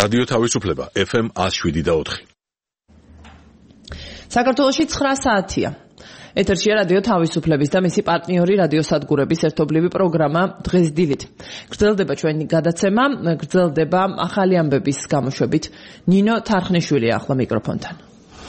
რადიო თავისუფლება FM 107.4. საქართველოში 9 საათია. ეთერშია რადიო თავისუფლების და მისი პარტნიორი რადიოსადგურების ერთობლივი პროგრამა დღეს დილით. გრძელდება ჩვენი გადაცემა, გრძელდება ახალი ამბების გამოშვებით. ნინო თარხნიშვილი ახლა მიკროფონთან.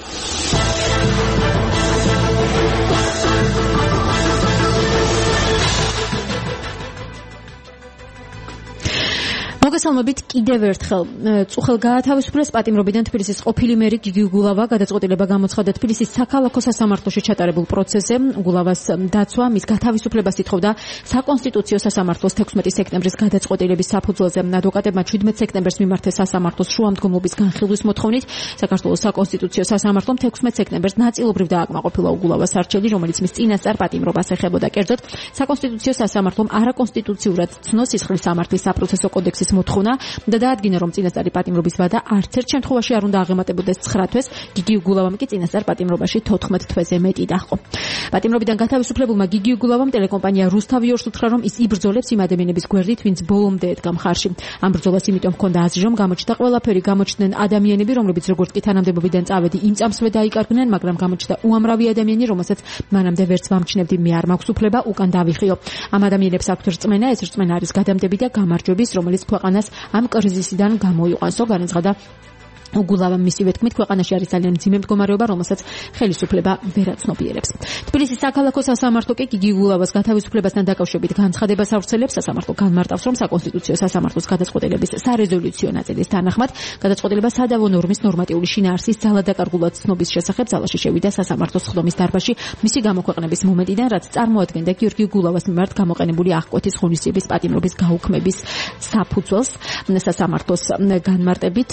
მოგესალმებით კიდევ ერთხელ. წუხელ გაათავისუფლეს პატიმრობიდან თბილისის ყოფილი მერი გიგი გულავა გადაწყვეტილება გამოცხადა თბილისის საქალაქო სასამართლოში ჩატარებულ პროცესზე. გულავას დაცვა მის გათავისუფლებას ითხოვდა საკონსტიტუციო სასამართლოს 16 სექტემბრის გადაწყვეტილების საფუძველზე. ადვოკატებმა 17 სექტემბერს მიმართეს სასამართლოს შუამდგომლობის განხილვის მოთხოვნით. საქართველოს საკონსტიტუციო სასამართლომ 16 სექტემბერს ნაწილობრივ დააკმაყოფილა გულავას არჩევანი, რომელიც მის წინასწარ პატიმრობას ეხებოდა. კერძოდ, საკონსტიტუციო სასამართლომ არაკონსტიტუციურად ცნო სისხლის სამართლის საპროცესო კოდექსის მოთხოვნა და დაადგინა, რომ წინასწარი პატიმრობის ვადა არც ერთ შემთხვევაში არ უნდა აღემატებოდეს 9 თვეს, გიგი გულავამ კი წინასწარ პატიმრობაში 14 თვეზე მეტი დაჰყო. პატიმრობიდან გათავისუფლებულმა გიგი გულავამ ტელეკომპანია რუსთავი ორს უთხრა, რომ ის იბრძოლებს იმ ადამიანების გვერდით, ვინც ბოლომდე ედგა მხარში. ამ ბრძოლას იმიტომ ჰქონდა აზრი, რომ გამოჩნდა ყველაფერი, გამოჩნდნენ ადამიანები, რომლებიც როგორც კი თანამდებობიდან წავედი, იმ წამსვე დაიკარგნენ, მაგრამ გამოჩნდა უამრავი ადამიანი, რომელსაც მანამდე ვერც ვამჩნევდი, მე არ მაქვს უფლება უკან დავიხიო. ამ ადამიანებს აქვთ რწმენა, ეს რწმენა არის გადამდები და გამარჯვების, რომელიც ქვეყანას ამ კრიზისიდან გამოიყვანსო. განაცხადა გულავამ მისივე თქმით, ქვეყანაში არის ძალიან მძიმე მდგომარეობა, რომელსაც ხელისუფლება ვერ აცნობიერებს. თბილისის საქალაქო სასამართლო კი გიგი გულავას გათავისუფლებასთან დაკავშირებით განცხადებას ავრცელებს. სასამართლო განმარტავს, რომ საკონსტიტუციო სასამართლოს გადაწყვეტილების სარეზოლუციო ნაწილის თანახმად გადაწყვეტილება სადავო ნორმის ნორმატიული შინაარსის ძალადაკარგულად ცნობის შესახებ ძალაში შევიდა სასამართლოს ხდომის დარბაზში მისი გამოქვეყნების მომენტიდან, რაც წარმოადგენდა გიორგი გულავას მიმართ გამოყენებული აღკვეთის ღონისძიების პატიმრობის გაუქმების საფუძველს. სასამართლოს განმარტებით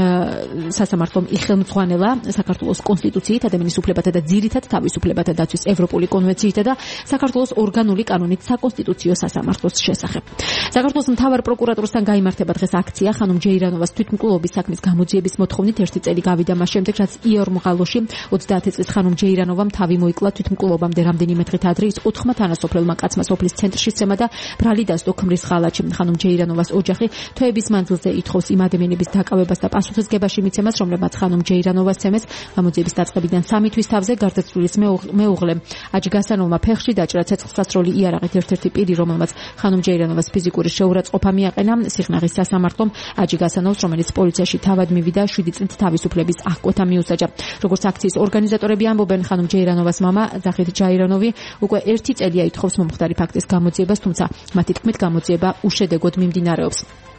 სასამართლომ იხელმძღვანელა საქართველოს კონსტიტუციით, ადამიანის უფლებათა და ძირითად თავისუფლებათა დაცვის ევროპული კონვენციით და საქართველოს ორგანული კანონით საკონსტიტუციო სასამართლოს შესახებ. საქართველოს მთავარ პროკურატურასთან გაიმართება დღეს აქცია ხანუმ ჯეირანოვას თვითმკვლელობის საქმის გამოძიების მოთხოვნით. 1 წელი გავიდა მას შემდეგ, რაც იორმღალოში 30 წლის ხანუმ ჯეირანოვამ თავი მოიკლა თვითმკვლელობამდე. რამდენიმე დღით ადრე ის 4 თანასოფლელმა კაცმა სოფლის ცენტრში სცემა და ბრალი დასდო ქმრის ხალათში. ხანუმ ჯეირანოვას ოჯახი თვეების მანძილზე ითხოვს იმ ადამიანების დაკავებას და პასუხისგებაში მიცემას, რომლებმაც ხანუმ ჯეირანოვას ცემეს. გამოძიების დაწყებიდან 3 თვის თავზე გარდაცვლილის მეუღლე აჯგასანოვმა ფეხში დაჭრა ცეცხლსასროლი იარაღით. ერთ-ერთი პირი, რომელმაც ხანუმ ჯეირანოვას ფიზიკური შეურაცხყოფა მიაყენა, სიხნაღის სასამართლომ აჯგასანოვს, რომელიც პოლიციაში თავად მივიდა, 7 წლით თავისუფლების აღკვეთა მიუსაჯა. როგორც აქციის ორგანიზატორები ამბობენ, ხანუმ ჯეირანოვას მამა ზახით ჯაირანოვი უკვე 1 წელია ითხოვს მომხდარი ფაქტის გამოძიებას, თუმცა მათი თქმით გამოძიება უშედეგოდ მიმდინარეობს.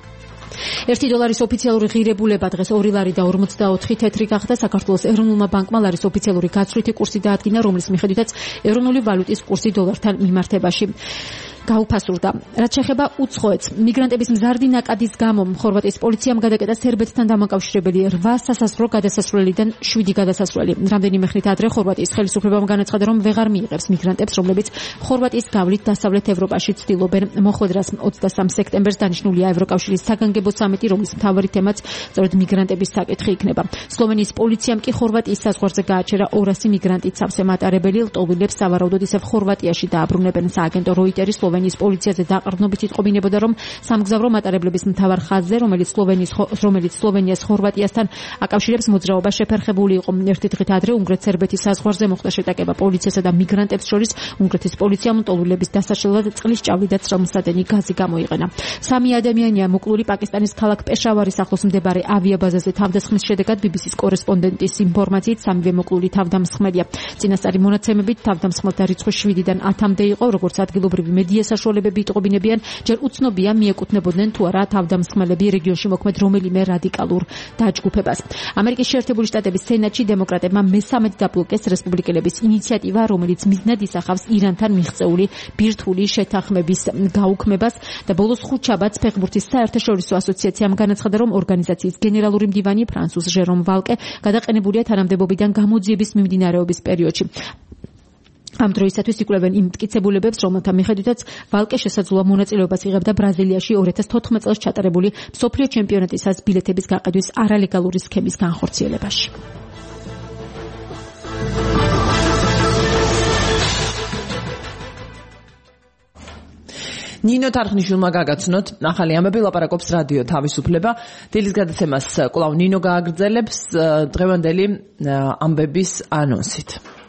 $1 ოფიციალური ღირებულება დღეს 2 ლარი და 44 თეთრი გახდა. საქართველოს ეროვნულმა ბანკმა ლარის ოფიციალური გაცვლითი კურსი დაადგინა, რომლის მიხედვითაც ეროვნული ვალუტის კურსი დოლართან მიმართებაში გაუფასურდა. რაც შეეხება უცხოეთს, მიგრანტების მზარდი ნაკადის გამო ხორვატიის პოლიციამ გადაკეტა სერბეთთან დამაკავშირებელი 8 სასაზღვრო გადასასვლელიდან 7 გადასასვლელი. რამდენიმე ხნით ადრე ხორვატიის ხელისუფლებამ განაცხადა, რომ ვეღარ მიიღებს მიგრანტებს, რომლებიც ხორვატიის გავლით დასავლეთ ევროპაში ცდილობენ მოხვედრას. 23 სექტემბერს დანიშნულია ევროკავშირის საგანგებო სამიტი, რომლის მთავარი თემაც სწორედ მიგრანტების საკითხი იქნება. სლოვენიის პოლიციამ კი ხორვატიის საზღვარზე გააჩერა 200 მიგრანტით სავსე მატარებელი. ლტოლვილებს სავარაუდოდ ისევ ხორვატიაში დააბრუნებენ. სააგენტო როიტერის სლოვენიის პოლიციაზე დაყრდნობით იტყობინებოდა, რომ სამგზავრო მატარებლების მთავარ ხაზზე, რომელიც სლოვენიას ხორვატიასთან აკავშირებს, მოძრაობა შეფერხებული იყო. 1 დღით ადრე უნგრეთ-სერბეთის საზღვარზე მოხდა შეტაკება პოლიციასა და მიგრანტებს შორის. უნგრეთის პოლიციამ ლტოლვილების დასაშლელად წყლის ჭავლი და წრომსადენი გაზი გამოიყენა. 3 ადამიანია მოკლული პაკისტანის ქალაქ პეშავარის ახლოს მდებარე ავიაბაზაზე. თავდასხმის შედეგად BBC-ის კორესპონდენტის ინფორმაციით 3 მოკლული თავდამსხმელია. წინასწარი მონაცემებით თავდამსხმელთა რიცხვი 7-დან 10-მდე იყო. როგორც ადგილობრივი მედია საშუალებები იტყობინებიან, ჯერ უცნობია მიეკუთვნებოდნენ თუ არა თავდამსხმელები რეგიონში მოქმედ რომელიმე რადიკალურ დაჯგუფებას. ამერიკის შეერთებული შტატების სენატში დემოკრატებმა მესამედ დაბლოკეს რესპუბლიკელების ინიციატივა, რომელიც მიზნად ისახავს ირანთან მიღწეული ბირთვული შეთანხმების გაუქმებას და ბოლოს ხუთშაბათს ფეხბურთის საერთაშორისო ასოციაციამ განაცხადა, რომ ორგანიზაციის გენერალური მდივანი ფრანსუს ჟერომ ვალკე გადაყენებულია თანამდებობიდან გამოძიების მიმდინარეობის პერიოდში. ამ დროისათვის იკვლევენ იმ მტკიცებულებებს, რომელთა მიხედვითაც ვალკე შესაძლოა მონაწილეობას იღებდა ბრაზილიაში 2014 წელს ჩატარებული მსოფლიო ჩემპიონატისას ბილეთების გაყიდვის არალეგალური სქემის განხორციელებაში. ნინო თარხნიშვილმა გაგაცნოთ ახალი ამბები, ლაპარაკობს რადიო თავისუფლება. დილის გადაცემას კვლავ ნინო გააგრძელებს დღევანდელი ამბების ანონსით.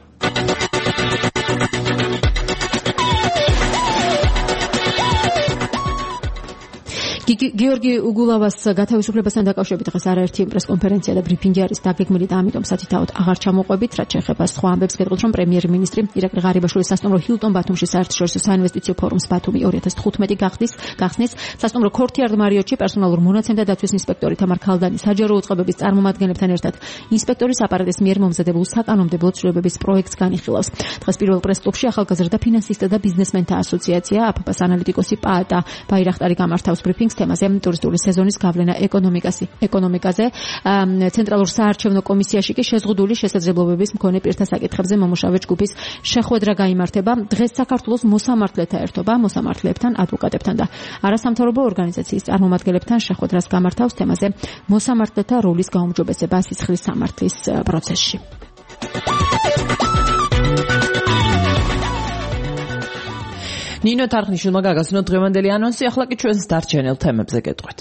გიორგი უგულავას გათავისუფლებასთან დაკავშირებით დღეს არაერთი პრესკონფერენცია და ბრიფინგი არის დაგეგმილი და ამიტომ სათითაოდ აღარ ჩამოყვებით, რაც შეეხება სხვა ამბებს. გეტყვით, რომ პრემიერ-მინისტრი ირაკლი ღარიბაშვილის სასტუმრო ჰილტონ ბათუმში საერთაშორისო საინვესტიციო ფორუმს ბათუმი 2015 გახსნის. სასტუმრო ქორთიარ მარიოტში პერსონალურ მონაცემთა დაცვის ინსპექტორი თამარ ქალდანი საჯარო უწყებების წარმომადგენლებთან ერთად ინსპექტორის აპარატის მიერ მომზადებულ საკანონმდებლო ცვლილებების პროექტს განიხილავს. დღეს პირველ პრეს-კლუბში ახალგაზრდა ფინანსისტთა და ბიზნესმენთა ასოციაცია აფაფას ანალიტიკოსი პაატა ბაირახტარი გამართავს ბრიფინგს თემაზე ტურისტული სეზონის გავლენა ეკონომიკაზე. ცენტრალურ საარჩევნო კომისიაში კი შეზღუდული შესაძლებლობების მქონე პირთა საკითხებზე მომუშავე ჯგუფის შეხვედრა გაიმართება. დღეს საქართველოს მოსამართლეთა ერთობა მოსამართლეებთან, ადვოკატებთან და არასამთავრობო ორგანიზაციის წარმომადგენლებთან შეხვედრას გამართავს თემაზე მოსამართლეთა როლის გაუმჯობესება სისხლის სამართლის პროცესში. ნინო თარხნიშვილმა გაგაცნოთ დღევანდელი ანონსი, ახლა კი ჩვენს დარჩენილ თემებზე გეტყვით.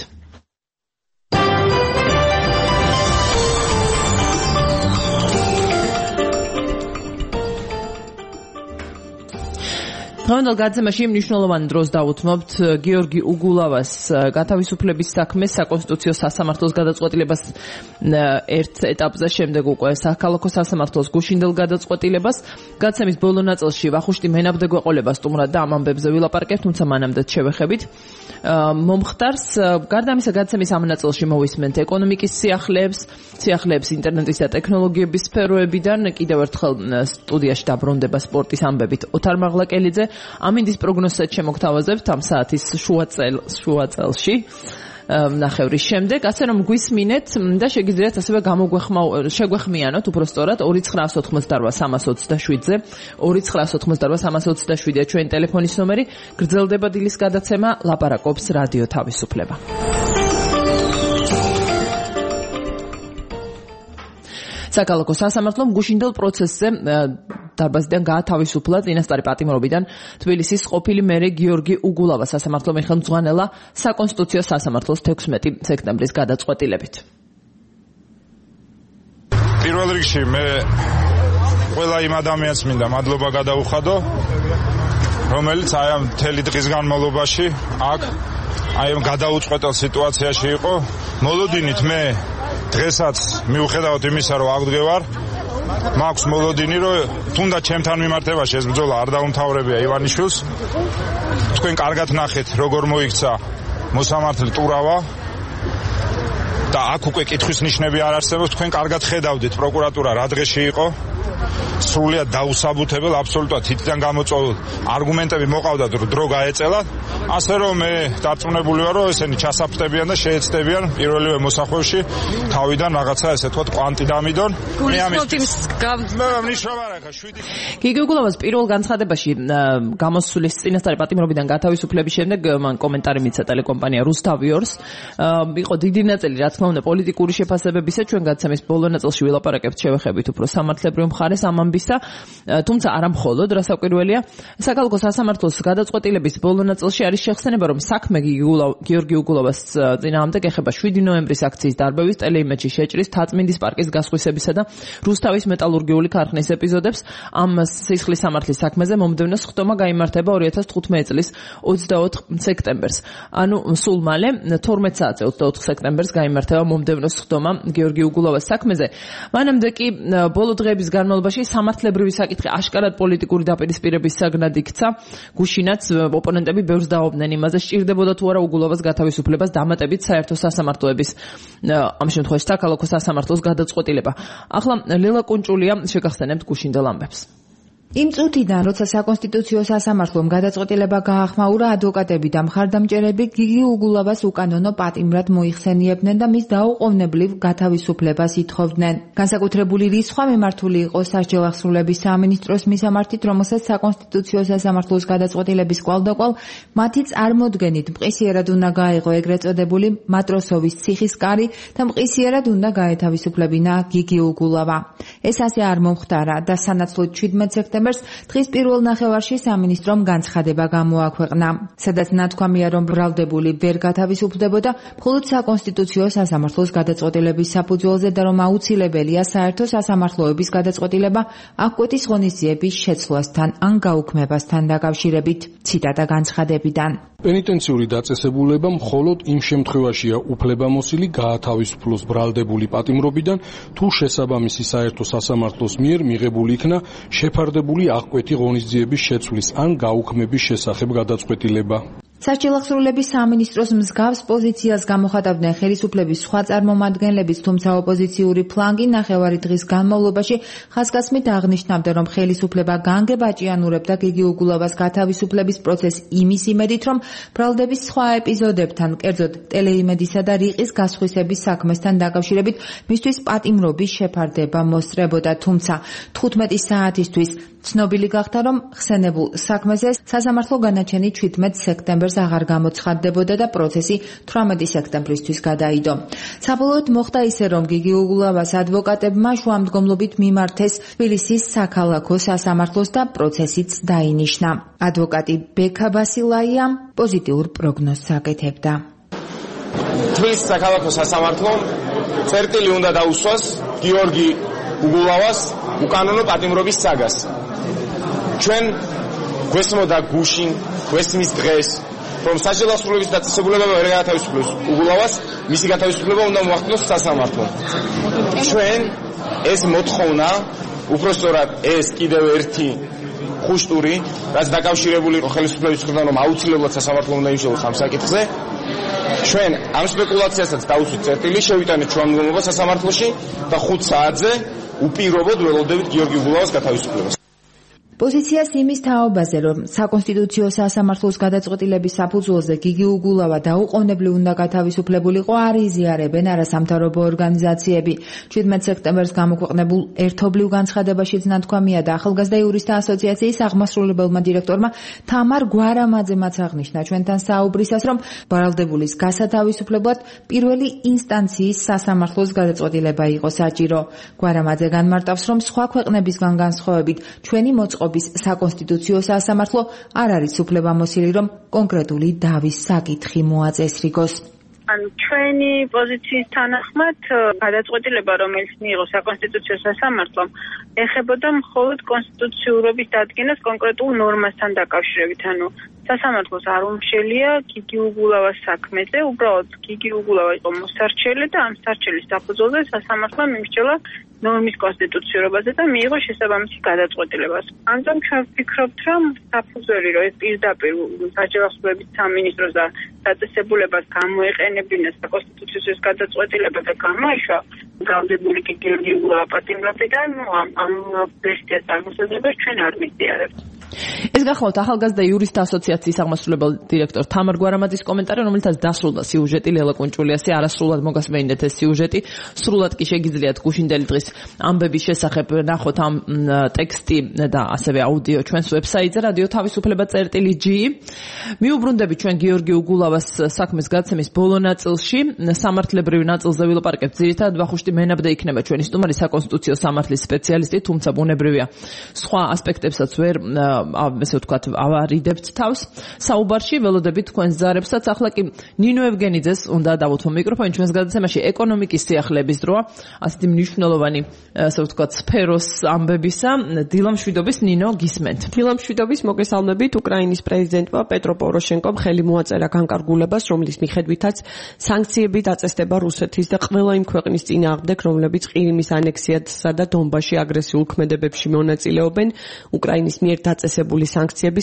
დღევანდელ გადაცემაში მნიშვნელოვანი დროს დავუთმობთ გიორგი უგულავას გათავისუფლების საქმეს, საკონსტიტუციო სასამართლოს გადაწყვეტილებას ერთ ეტაპზე, შემდეგ უკვე საქალაქო სასამართლოს გუშინდელ გადაწყვეტილებას. გადაცემის ბოლო ნაწილში ვახუშტი მენაბდეგვეყოლება სტუმრად და ამ ამბებზე ვილაპარაკებთ, თუმცა მანამდე შევეხებით მომხდარს. გარდა ამისა, გადაცემის ამ ნაწილში მოვისმენთ ეკონომიკის სიახლეებს ინტერნეტის და ტექნოლოგიების სფეროებიდან. კიდევ ერთხელ სტუდიაში დაბრუნდება სპორტის ამბებით ოთარ მაღლაკელიძე. ამინდის პროგნოზსაც შემოგთავაზებთ ამ საათის შუა წელში ნახევრის შემდეგ, ასე რომ გვისმინეთ და შეგიძლიათ ასევე შეგვეხმიანოთ უბრალოდ 2988327-ზე 2988327-ია ჩვენი ტელეფონის ნომერი. გრძელდება დილის გადაცემა, ლაპარაკობს რადიო თავისუფლება. საქალაქო სასამართლომ გუშინდელ პროცესზე დარბაზიდან გაათავისუფლა წინასწარი პატიმრობიდან თბილისის ყოფილი მერე გიორგი უგულავა სასამართლო ხელმძღვანელა საკონსტიტუციო სასამართლოს 16 სექტემბრის გადაწყვეტილებით. პირველ რიგში მე ყველა იმ ადამიანს მინდა მადლობა გადაუხადო, რომელიც აი ამ მთელი დღის განმავლობაში აქ აი ამ გადაუწყვეტელ სიტუაციაში იყო. მოლოდინით მე დღესაც მიუხედავად იმისა, რომ აღდგევარ, მაქვს მოლოდინი, რომ თუნდაც ჩემთან მიმართებაში ეს ბრძოლა არ დაუმთავრებია ივანიშვილს. თქვენ კარგად ნახეთ, როგორ მოიქცა მოსამართლე ტურავა და აქ უკვე კითხვის ნიშნები არ არსებობს. თქვენ კარგად ხედავდით პროკურატურა რა დღეში იყო. სრულიად დაუსაბუთებელ, აბსოლუტურად თითიდან გამოწვეულ არგუმენტები მოყავდათ, რომ დრო გაეწელათ. ასე რომ მე დარწმუნებული ვარ, რომ ესენი ჩასაფრთხებიან და შეეცდებიან პირველივე მოსახვევში თავიდან რაღაცა ესე თქვა კვანტი დამიდონ. მე ამის ნიშნობა არ ახლა 7 გიორგი უგულავას პირველ განცხადებაში გამოსulis წინასწარი პატიმრობიდან გათავისუფლების შემდეგ მან კომენტარი მიცა ტელეკომპანია რუსთავიორს. იყო დიდი ნაწილი, რა თქმა უნდა, პოლიტიკური შეფასებებისა. ჩვენ გადაცემის ბოლო ნაწილში ვილაპარაკებთ, შევეხებით უფრო სამართლებრივ მხარეს ამ ამბისა, თუმცა არა მხოლოდ, რასაკვირველია, საქალაქო სასამართლოს გადაწყვეტილების ბოლო ნაწილში არის შეხსენება, რომ საქმე გიორგი უგულავას წინააღმდეგ ეხება 7 ნოემბრის აქციის დარბევის, ტელეიმედში შეჭრის, თაწმინდის პარკის გასხვისებისა და რუსთავის მეტალურგიული ქარხნის ეპიზოდებს. ამ სისხლის სამართლის საქმეზე მომდევნო სხდომა გაიმართება 2015 წლის 24 სექტემბერს. ანუ სულ მალე 12 საათზე 24 სექტემბერს გაიმართება მომდევნო სხდომა გიორგი უგულავას საქმეზე. მანამდე კი ბოლო დღეების განმავლობაში სამართლებრივი საკითხი აშკარად პოლიტიკური დაპირისპირების საგნად იქცა. გუშინაც ოპონენტები ბევრს დაობდნენ იმაზე, სჭირდებოდა თუ არა უგულავას გათავისუფლებას დამატებით საერთო სასამართლოების, ამ შემთხვევაში საქალაქო სასამართლოს გადაწყვეტილება. ახლა ლელა კუნჭულია შეგახსენებთ გუშინდელ ამბებს. იმ წუთიდან, როცა საკონსტიტუციო სასამართლომ გადაწყვეტილება გაახმაურა, ადვოკატები და მხარდამჭერები გიგი უგულავას უკანონო პატიმრად მოიხსენიებდნენ და მის დაუყოვნებლივ გათავისუფლებას ითხოვდნენ. განსაკუთრებული რისხვა მიმართული იყო სასჯელ აღსრულების სამინისტროს მისამართით, რომელსაც საკონსტიტუციო სასამართლოს გადაწყვეტილების კვალდაკვალ მათი წარმოდგენით მყისიერად უნდა გაეღო ეგრეთ წოდებული მატროსოვის ციხის კარი და მყისიერად უნდა გაეთავისუფლებინა გიგი უგულავა. ეს ასე არ მომხდარა და სანაცვლოდ 17 სექტემბერს სექტემბერს დღის პირველ ნახევარში სამინისტრომ განცხადება გამოაქვეყნა, სადაც ნათქვამია, რომ ბრალდებული ვერ გათავისუფლდებოდა მხოლოდ საკონსტიტუციო სასამართლოს გადაწყვეტილების საფუძველზე და რომ აუცილებელია საერთო სასამართლოების გადაწყვეტილება აღკვეთის ღონისძიების შეცვლასთან ან გაუქმებასთან დაკავშირებით. ციტატა განცხადებიდან. პენიტენციური დაწესებულება მხოლოდ იმ შემთხვევაშია უფლებამოსილი გაათავისუფლოს ბრალდებული პატიმრობიდან, თუ შესაბამისი საერთო სასამართლოს მიერ მიღებული იქნა შეფარდებული აღკვეთი ღონისძიების შეცვლის ან გაუქმების შესახებ გადაწყვეტილება. სასჯელახსრულების სამინისტროს მსგავს პოზიციას გამოხატავდნენ ხელისუფლების სხვა წარმომადგენლებიც, თუმცა ოპოზიციური ფლანგი ნახევარი დღის განმავლობაში ხაზგასმით აღნიშნავდა, რომ ხელისუფლება განგებაჭიანურებდა გიგი უგულავას გათავისუფლების პროცესს იმის იმედით, რომ ბრალდების სხვა ეპიზოდებთან, კერძოდ ტელეიმედისა და რიყის გასხვისების საქმესთან დაკავშირებით მისთვის პატიმრობის შეფარდება მოსწრებოდა, თუმცა 15 საათისთვის ცნობილი გახდა, რომ ხსენებულ საქმეზე სასამართლო განაჩენი 17 სექტემბერს აღარ გამოცხადდებოდა და პროცესი 18 სექტემბრისთვის გადაიდო. საბოლოოდ მოხდა ისე, რომ გიგი უგულავას ადვოკატებმა შუამდგომლობით მიმართეს თბილისის საქალაქო სასამართლოს და პროცესიც დაინიშნა. ადვოკატი ბექა ბასილაია პოზიტიურ პროგნოზს აკეთებდა. თბილისის საქალაქო სასამართლომ წერტილი უნდა დაუსვას გიორგი უგულავას უკანონო პატიმრობის საგას. ჩვენ გვესმოდა გუშინ, გვესმის დღეს, რომ სასჯელახსრულების დაწესებულება ვერ გაათავისუფლოს უგულავას, მისი გათავისუფლება უნდა მოახდინოს სასამართლომ. ჩვენ ეს მოთხოვნა, უпростоრად ეს კიდევ ერთი ხუშტური, რაც დაკავშირებული იყო ხელისუფლების მხრიდან, რომ აუცილებლად სასამართლო უნდა იმსჯელოს ამ საკითხზე. ჩვენ ამ სპეკულაციასაც დავუსვით წერტილი, შევიტანეთ შუამდგომლობა სასამართლოში და 5 საათზე უპირობოდ ველოდებით გიორგი უგულავას გათავისუფლებას. პოზიციას იმის თაობაზე, რომ საკონსტიტუციო სასამართლოს გადაწყვეტილების საფუძველზე გიგი უგულავა დაუყოვნებლივ უნდა გათავისუფლებულიყო, არ იზიარებენ არასამთავრობო ორგანიზაციები. 17 სექტემბერს გამოქვეყნებულ ერთობლივ განცხადებაშიც ნათქვამია და ახალგაზრდა იურისტთა ასოციაციის აღმასრულებელმა დირექტორმა თამარ გვარამაძემაც აღნიშნა ჩვენთან საუბრისას, რომ ბრალდებულის გასათავისუფლებლად პირველი ინსტანციის სასამართლოს გადაწყვეტილება იყო საჭირო. გვარამაძე განმარტავს, რომ სხვა ქვეყნებისგან განსხვავებით ჩვენი საკონსტიტუციო სასამართლო არ არის უფლებამოსილი, რომ კონკრეტული დავის საკითხი მოაწესრიგოს. ჩვენი პოზიციის თანახმად გადაწყვეტილება, რომელიც მიიღო საკონსტიტუციო სასამართლომ, ეხებოდა მხოლოდ კონსტიტუციურობის დადგენას კონკრეტულ ნორმასთან დაკავშირებით. ანუ სასამართლოს არ უმშელია გიგი უგულავას საქმეზე, უბრალოდ გიგი უგულავა იყო მოსარჩელი და ამ სარჩელის საფუძველზე სასამართლომ იმსჯელა ნორმის კონსტიტუციურობაზე და მიიღო შესაბამისი გადაწყვეტილება. ამიტომ ჩვენ ვფიქრობთ, რომ საფუძველი რომ ეს პირდაპირ სასჯელახსრულების სამინისტროს და დაწესებულებას გამოეყენებინა საკონსტიტუციო გადაწყვეტილება და გამოიშვა ბრალდებული გიორგი უგულავა პატიმრობიდან, ამ ვერსიას აღმოსაჩენებს ჩვენ არ მიზიარებთ. ეს გახლავთ ახალგაზრდა იურისტთა ასოციაციის აღმასრულებელ დირექტორ თამარ გვარამაძის კომენტარი, რომელთაც დასრულდა სიუჟეტი ლელა კუნჭულიასი, არასრულად მოგასმენინეთ ეს სიუჟეტი, სრულად კი შეგიძლიათ გუშინდელი დღის ამბების შესახებ ნახოთ ამ ტექსტი და ასევე აუდიო ჩვენს ვებსაიტზე რადიო თავისუფლება წერტილი.g. მიუბრუნდებით ჩვენ გიორგი უგულავას საქმის გაცემის ბოლო ნაწილში, სამართლებრივი ნაწილზე ვილაპარაკებთ. ძირითადად ვახუშტი მენაბდა იქნება ჩვენი სტუმარი, საკონსტიტუციო სამართლის სპეციალისტი, თუმცა ბუნებრივია სხვა ასპექტებსაც ვერ ესე ვთქვათ, ავარიდებთ თავს საუბარში, ველოდებით თქვენს ძარებსაც. ახლა კი ნინო ევგენიძეს უნდა დავუთმო მიკროფონი ჩვენს გადაცემაში ეკონომიკის სიახლეების დროა, ასეთი მნიშვნელოვანი ესე ვთქვათ სფეროს ამბებისა. დილამშვიდობის ნინო, გისმენთ. დილამშვიდობის, მოგესალმებით. უკრაინის პრეზიდენტმა პეტრო პოროშენკომ ხელი მოაწერა განკარგულებას, რომლის მიხედვითაც სანქციები დაწესდება რუსეთის და ყველა იმ ქვეყნის წინააღმდეგ, რომლებიც ყირიმის ანექსიასა და დონბასში აგრესიულ ქმედებებში მონაწილეობენ. უკრაინის მიერ დაწესებული სანქციები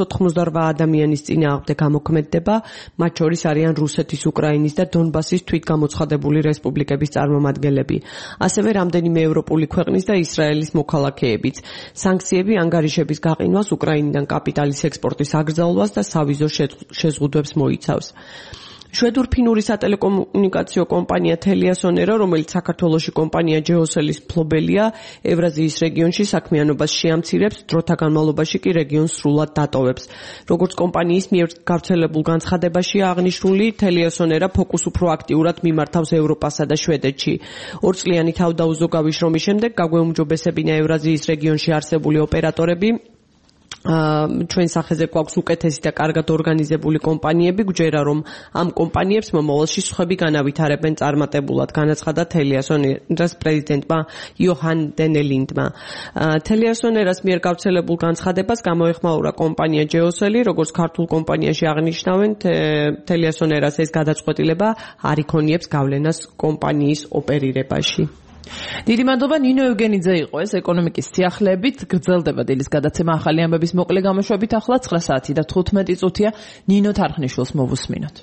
388 ადამიანის წინააღმდეგ გამოქმედდება, მათ შორის არიან რუსეთის, უკრაინის და დონბასის თვითგამოცხადებული რესპუბლიკების წარმომადგენლები, ასევე რამდენიმე ევროპული ქვეყნის და ისრაელის მოქალაქეებიც. სანქციები ანგარიშების გაყინვას, უკრაინიდან კაპიტალის ექსპორტის აკრძალვას და სავიზო შეზღუდვებს მოიცავს. შვედურ-ფინური სატელეკომუნიკაციო კომპანია Teliasonera, რომელიც საქართველოში კომპანია Geosel-ის მფლობელია, ევრაზიის რეგიონში საქმიანობას შეამცირებს, დროთა განმავლობაში კი რეგიონს სრულად დატოვებს. როგორც კომპანიის მიერ გავრცელებულ განცხადებაშია აღნიშნული, Teliasonera ფოკუს უფრო აქტიურად მიმართავს ევროპასა და შვედეთში. 2 წლიანი თავდაუზო გავიშრომის შემდეგ გაგვეუმჯობესებინა ევრაზიის რეგიონში არსებული ოპერატორები ჩვენ სახეზე გვაქვს უკეთესი და კარგად ორგანიზებული კომპანიები, გვჯერა რომ ამ კომპანიებს მომავალში სხვები განავითარებენ წარმატებულად, განაცხადა Teliasonera-ს პრეზიდენტმა იოჰან დენელინდმა. Teliasonera-ს მიერ გავრცელებულ განცხადებას გამოეხმაურა კომპანია Geosel-ი, როგორც ქართულ კომპანიაში აღნიშნავენ, Teliasonera-ს ეს გადაწყვეტილება არ იქონიებს გავლენას კომპანიის ოპერირებაში. დიდი მადლობა ნინო ევგენიძე იყო ეს ეკონომიკის სიახლეებით. გრძელდება დილის გადაცემა ახალი ამბების მოკლე გამოშვებით. ახლა 9 საათი და 15 წუთია. ნინო თარხნიშვილს მოვუსმინოთ.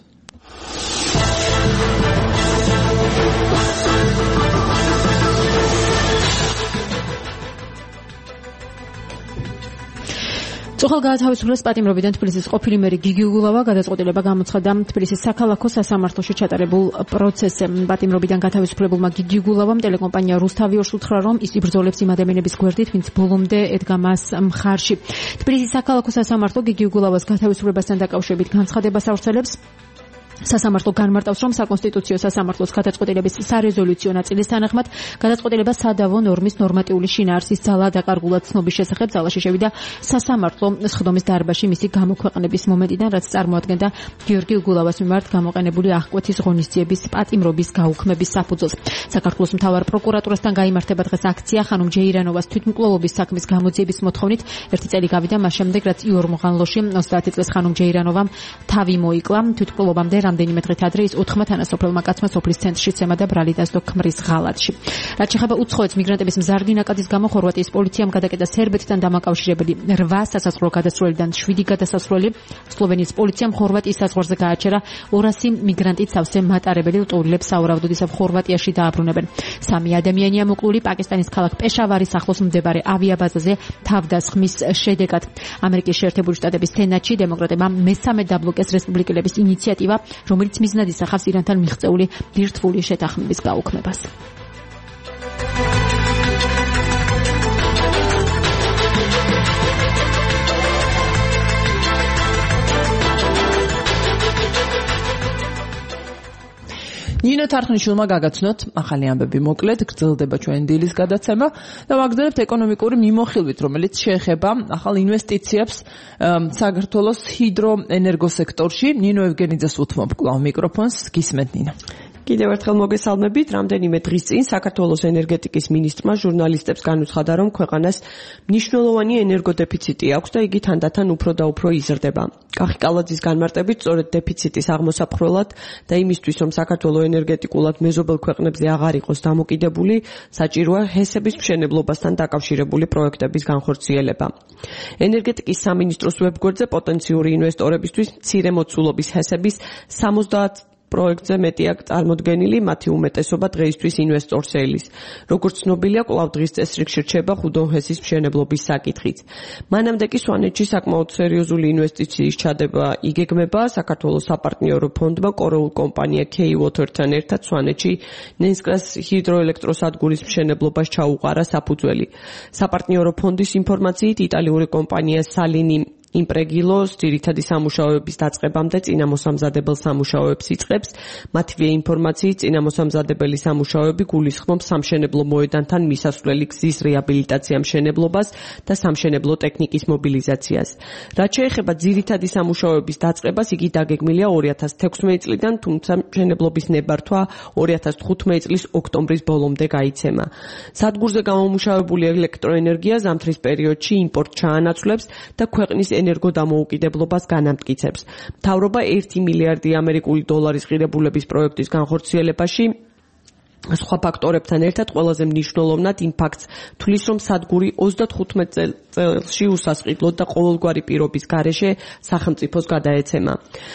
წუხელ გაათავისუფლეს პატიმრობიდან თბილისის ყოფილი მერი გიგი უგულავა გადაწყვეტილება გამოცხადა თბილისის საქალაქო სასამართლოში ჩატარებულ პროცესზე. პატიმრობიდან გათავისუფლებულმა გიგი უგულავამ ტელეკომპანია რუსთავი ორს უთხრა, რომ ის იბრძოლებს იმ ადამიანების გვერდით, ვინც ბოლომდე ედგა მას მხარში. თბილისის საქალაქო სასამართლო გიგი უგულავას გათავისუფლებასთან დაკავშირებით განცხადებას ავრცელებს. სასამართლო განმარტავს, რომ საკონსტიტუციო სასამართლოს გადაწყვეტილების სარეზოლუციო ნაწილის თანახმად გადაწყვეტილება სადავო ნორმის ნორმატიული შინაარსის ძალა დაკარგულად ცნობის შესახებ ძალაში შევიდა სასამართლო სხდომის დარბაზში მისი გამოქვეყნების მომენტიდან, რაც წარმოადგენდა გიორგი უგულავას მიმართ გამოყენებული აღკვეთის ღონისძიების პატიმრობის გაუქმების საფუძველს. საქართველოს მთავარ პროკურატურასთან გაიმართება დღეს აქცია ხანუმ ჯეირანოვას თვითმკვლელობის საქმის გამოძიების მოთხოვნით. 1 წელი გავიდა მას შემდეგ, რაც იორ მოღანლოში 30 წლის ხანუმ ჯეირანოვამ თავი მოიკლა. თვითმკვლელობამდე რამდენიმე დღით ადრე ის 4 თანასოფლელმა კაცმა სოფლის ცენტრში ცემა და ბრალი დასდო ქმრის ღალატში. რაც შეეხება უცხოეთს მიგრანტების მზარდი ნაკადის გამო ხორვატიის პოლიციამ გადაკეტა სერბეთთან დამაკავშირებელი 8 სასაზღვრო გადასასვლელიდან 7 გადასასვლელი. სლოვენიის პოლიციამ ხორვატიის საზღვარზე გააჩერა 200 მიგრანტით სავსე მატარებელი ლტურულებს საურავდოდ ისევ ხორვატიაში დააბრუნებენ. 3 ადამიანია მოკლული პაკისტანის ქალაქ პეშავარის ახლოს მდებარე ავიაბაზაზე თავდასხმის შედეგად. ამერიკის შეერთებული შტატების სენატში დემოკრატებმა მესამე დაბლოკეს რესპუბლიკელების ინიციატივა, რომელიც მიზნად ისახავს ირანთან მიღწეული ბირთვული შეთანხმების გაუქმებას. ნინო თარხნიშვილმა გაგაცნოთ ახალი ამბები მოკლედ, გრძელდება ჩვენი დილის გადაცემა და ვაგრძელებთ ეკონომიკური მიმოხილვით, რომელიც შეეხება ახალ ინვესტიციებს საქართველოს ჰიდროენერგო სექტორში. ნინო ევგენიძეს უთმობ კვლავ მიკროფონს, გისმენთ ნინო. კიდევ ერთხელ მოგესალმებით. რამდენიმე დღის წინ საქართველოს ენერგეტიკის მინისტრმა ჟურნალისტებს განუცხადა, რომ ქვეყანას მნიშვნელოვანი ენერგოდეფიციტი აქვს და იგი თანდათან უფრო და უფრო იზრდება. კახი კალაძის განმარტებით, სწორედ დეფიციტის აღმოსაფხრელად და იმისთვის, რომ საქართველოს ენერგეტიკულად მეზობელ ქვეყნებზე აღარ იყოს დამოკიდებული, საჭიროა ჰესების მშენებლობასთან დაკავშირებული პროექტების განხორციელება. ენერგეტიკის სამინისტროს ვებგვერდზე პოტენციური ინვესტორებისთვის მცირე მოცულობის ჰესების 70 პროექტზე მეტი აქ წარმოდგენილი, მათი უმეტესობა დღეისთვის ინვესტორს ელის. როგორც ცნობილია, კვლავ დღის წესრიგში რჩება ხუდონჰესის მშენებლობის საკითხიც. მანამდე კი სვანეთში საკმაოდ სერიოზული ინვესტიციის ჩადება იგეგმება. საქართველოს საპარტნიორო ფონდმა კორეულ კომპანია K-Water-თან ერთად სვანეთში ნენსკრას ჰიდროელექტროსადგურის მშენებლობას ჩაუყარა საფუძველი. საპარტნიორო ფონდის ინფორმაციით, იტალიური კომპანია Salini იმპრეგილოს ძირითადი სამუშაოების დაწყებამდე წინამოსამზადებელ სამუშაოებს იწყებს. მათივე ინფორმაციით, წინამოსამზადებელი სამუშაოები გულისხმობს სამშენებლო მოედანთან მისასვლელი გზის რეაბილიტაცია მშენებლობას და სამშენებლო ტექნიკის მობილიზაციას. რაც შეეხება ძირითადი სამუშაოების დაწყებას, იგი დაგეგმილია 2016 წლიდან, თუმცა მშენებლობის ნებართვა 2015 წლის ოქტომბრის ბოლომდე გაიცემა. სადგურზე გამომუშავებული ელექტროენერგია ზამთრის პერიოდში იმპორტ ჩაანაცვლებს და ქვეყნის ენერგოდამოუკიდებლობას განამტკიცებს. მთავრობა 1 მილიარდი ამერიკული დოლარის ღირებულების პროექტის განხორციელებაში სხვა ფაქტორებთან ერთად ყველაზე მნიშვნელოვნად იმ ფაქტს თulis რომ სადგური 35 წელში უსასყიდლოდ და ყოველგვარი პირობის გარეშე სახელმწიფოს გადაეცემა.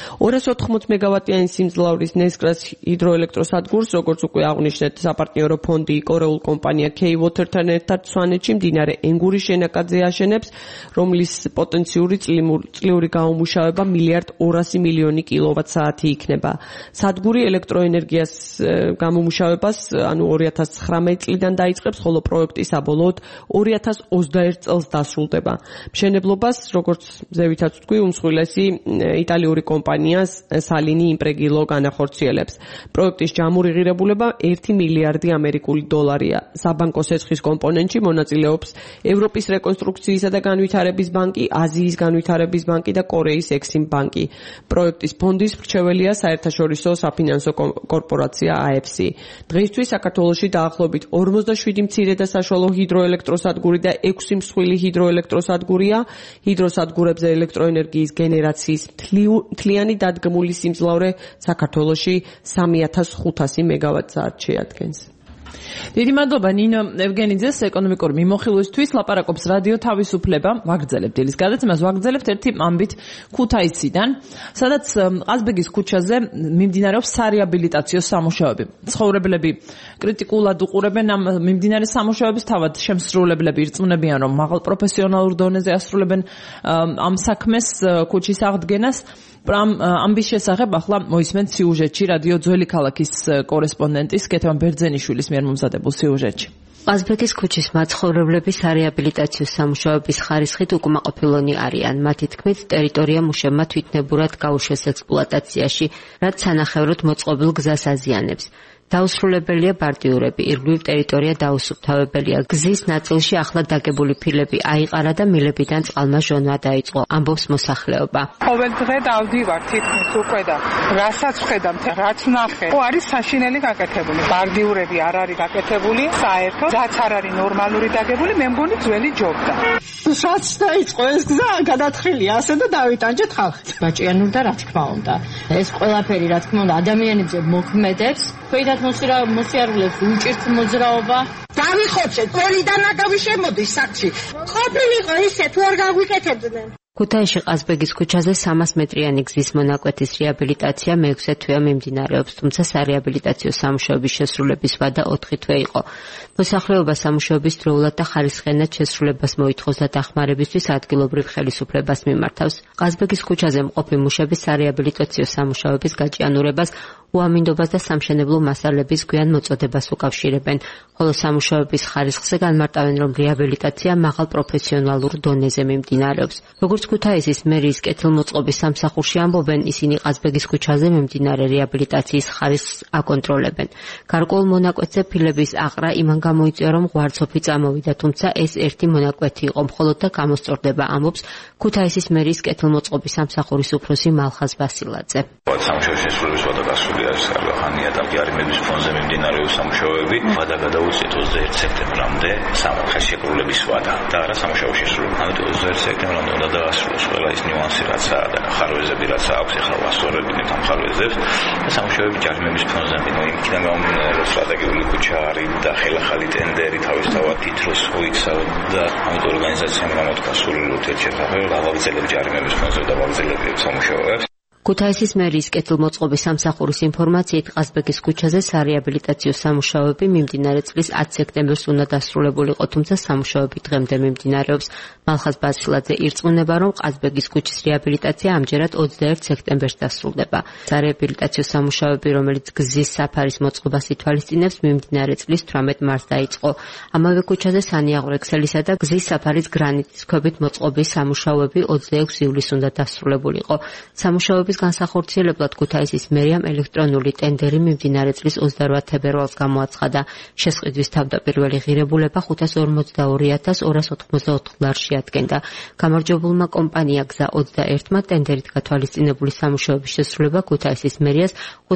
280 მეგავატიანი სიმძლავრის ნესკრას ჰიდროელექტროსადგურს, როგორც უკვე აღნიშნეთ, საპარტნიორო ფონდი კორეულ კომპანია K-Water-თან ერთად სვანეთში მდინარე ენგურის შენაკადზე აშენებს, რომლის პოტენციური წლიური გამომუშავება 1.2 მილიონი კილოვატ-საათი იქნება. სადგური ელექტროენერგიას გამომუშავებას ანუ 2019 წლიდან დაიწყებს, ხოლო პროექტი საბოლოოდ 2021 წელს დასრულდება. მშენებლობას, როგორც ზევითაც ვთქვი, უმსხვილესი იტალიური კომპანია Salini Impregilo განახორციელებს. პროექტის ჯამური ღირებულება 1 მილიარდი ამერიკული დოლარია. საბანკო სეცხის კომპონენტში მონაწილეობს ევროპის რეკონსტრუქციისა და განვითარების ბანკი, აზიის განვითარების ბანკი და კორეის ექსიმ ბანკი. პროექტის ფონდის მრჩეველია საერთაშორისო საფინანსო კორპორაცია AFC. დღეისთვის საქართველოში დაახლოებით 47 მცირე და საშუალო ჰიდროელექტროსადგური და 6 მსხვილი ჰიდროელექტროსადგურია. ჰიდროსადგურებზე ელექტროენერგიის გენერაციის მთლიანი დადგმული სიმძლავრე საქართველოში 3500 მეგავატ-საათს შეადგენს. დიდი მადლობა ნინო ევგენიძეს ეკონომიკური მიმოხილვისთვის. ლაპარაკობს რადიო თავისუფლება. ვაგრძელებთ დილის გადაცემას, ვაგრძელებთ ერთი ამბით ქუთაისიდან, სადაც ყაზბეგის ქუჩაზე მიმდინარეობს სარეაბილიტაციო სამუშაოები. ცხოვრებლები კრიტიკულად უყურებენ ამ მიმდინარე სამუშაოებს, თავად შემსრულებლები ირწმუნებიან, რომ მაღალ პროფესიონალურ დონეზე ასრულებენ ამ საქმეს, ქუჩის აღდგენას. ამბის შესახებ ახლა მოისმენთ სიუჟეტში რადიო ძველი ქალაქის კორესპონდენტის კეთევან ბერძენიშვილის მიერ მომზადებულ სიუჟეტში. ყაზბეგის ქუჩის მაცხოვრებლები სარეაბილიტაციო სამუშაოების ხარისხით უკმაყოფილონი არიან. მათი თქმით, ტერიტორია მუშებმა თვითნებურად გაუშვეს ექსპლუატაციაში, რაც სანახევროდ მოწყობილ გზას აზიანებს. დაუსრულებელია ბარდიურები, ირგვლივ ტერიტორია დაუსუფთავებელია. გზის ნაწილში ახლა დაგებული ფილები აიყარა და მილებიდან წყალმა ჟონვა დაიწყო, ამბობს მოსახლეობა. ყოველ დღე დავდივარ თითქმის უკვე და რასაც ვხედავ, რაც ვნახე, არის საშინელი გაკეთებული. ბარდიურები არ არის გაკეთებული, საერთოდ რაც არ არის ნორმალური დაგებული, მე მგონი ძველი ჯობდა. რაც დაიწყო ეს გზა გადათხილია ასე და დავიტანჯეთ ხალხი. გაჭიანურდა და რა თქმა უნდა. ეს ყველაფერი რა თქმა უნდა ადამიანებზე მოქმედებს. მოსიარულებს უჭირთ მოძრაობა. დავიხოცეთ, ყველიდან აგავი შემოდის საქმეში. ყოფილიყო ისე თუ არ გაგვიკეთებდნენ. ქუთაისში ყაზბეგის ქუჩაზე 300 მეტრიანი გზის მონაკვეთის რეაბილიტაცია მე-6 თვეა მიმდინარეობს, თუმცა სარეაბილიტაციო სამუშაოების შესრულების ვადა 4 თვე იყო. მოსახლეობა სამუშაოების დროულად და ხარისხიანად შესრულებას მოითხოვს და დახმარებისთვის ადგილობრივ ხელისუფლებას მიმართავს. ყაზბეგის ქუჩაზე მყოფი მუშების სარეაბილიტაციო სამუშაოების გაჭიანურებას უამინდობას და სამშენებლო მასალების გვიან მოწოდებას უკავშირებენ, ხოლო სამუშაოების ხარისხზე განმარტავენ, რომ რეაბილიტაცია მაღალ პროფესიონალურ დონეზე მიმდინარეობს. როგორც ქუთაისის მერიის კეთილმოწყობის სამსახურში ამბობენ, ისინი ყაზბეგის ქუჩაზე მიმდინარე რეაბილიტაციის ხარისხს აკონტროლებენ. გარკვეულ მონაკვეთზე ფილების აყრა იმან გამოიწვია, რომ ღვარცოფი წამოვიდა, თუმცა ეს ერთი მონაკვეთი იყო მხოლოდ და გამოსწორდება, ამბობს ქუთაისის მერიის კეთილმოწყობის სამსახურის უფროსი მალხაზ ვასილაძე. სამუშაოების შესრულების ვადა გასული არის ხანია და ჯარიმების ფონზე მიმდინარეობს სამუშაოები. ვადა გადაუწიეთ 21 სექტემბრამდე სამხარეს შეკრულების ვადა და არა სამუშაოების შესრულება. ამიტომ 21 სექტემბრამდე უნდა დაასრულოს ყველა ის ნიუანსი რაცა და ხარვეზები რაცა აქვს, ახლა ვასწორებინეთ ამ ხარვეზებს და სამუშაოები ჯარიმების ფონზე. იქიდან გამომდინარე, რომ სტრატეგიული ქუჩა არის და ხელახალი ტენდერი თავისთავად თითროს ოიქსა და ამიტომ ორგანიზაციამ გამოთქვა სრულ ურთიერთშეთანხმება გავაგრძელებ ჯარიმების ფონზე და გავაგრძელებ სამუშაოებს. ქუთაისის მერიის კეთილმოწყობის სამსახურის ინფორმაციით ყაზბეგის ქუჩაზე სარეაბილიტაციო სამუშაოები მიმდინარე წლის 10 სექტემბერს უნდა დასრულებულიყო, თუმცა სამუშაოები დღემდე მიმდინარეობს. მალხაზ ვასილაძე ირწმუნება, რომ ყაზბეგის ქუჩის რეაბილიტაცია ამჯერად 21 სექტემბერს დასრულდება. სარეაბილიტაციო სამუშაოები, რომელიც გზის საფარის მოწყობას ითვალისწინებს, მიმდინარე წლის 18 მარტს დაიწყო. ამავე ქუჩაზე სანიაღვრექსელისა და გზის საფარის გრანიტის ქვებით მოწყობის სამუშაოები 26 ივლისს უნდა დასრულებულიყო. სამუშაოების განსახორციელებლად ქუთაისის მერიამ ელექტრონული ტენდერი მიმდინარე წლის 28 თებერვალს გამოაცხადა. შესყიდვის თავდაპირველი ღირებულება 542,284 ლარში ადგენდა. გამარჯვებულმა კომპანია გზა 21-მა ტენდერით გათვალისწინებული სამუშაოების შესრულება ქუთაისის მერიას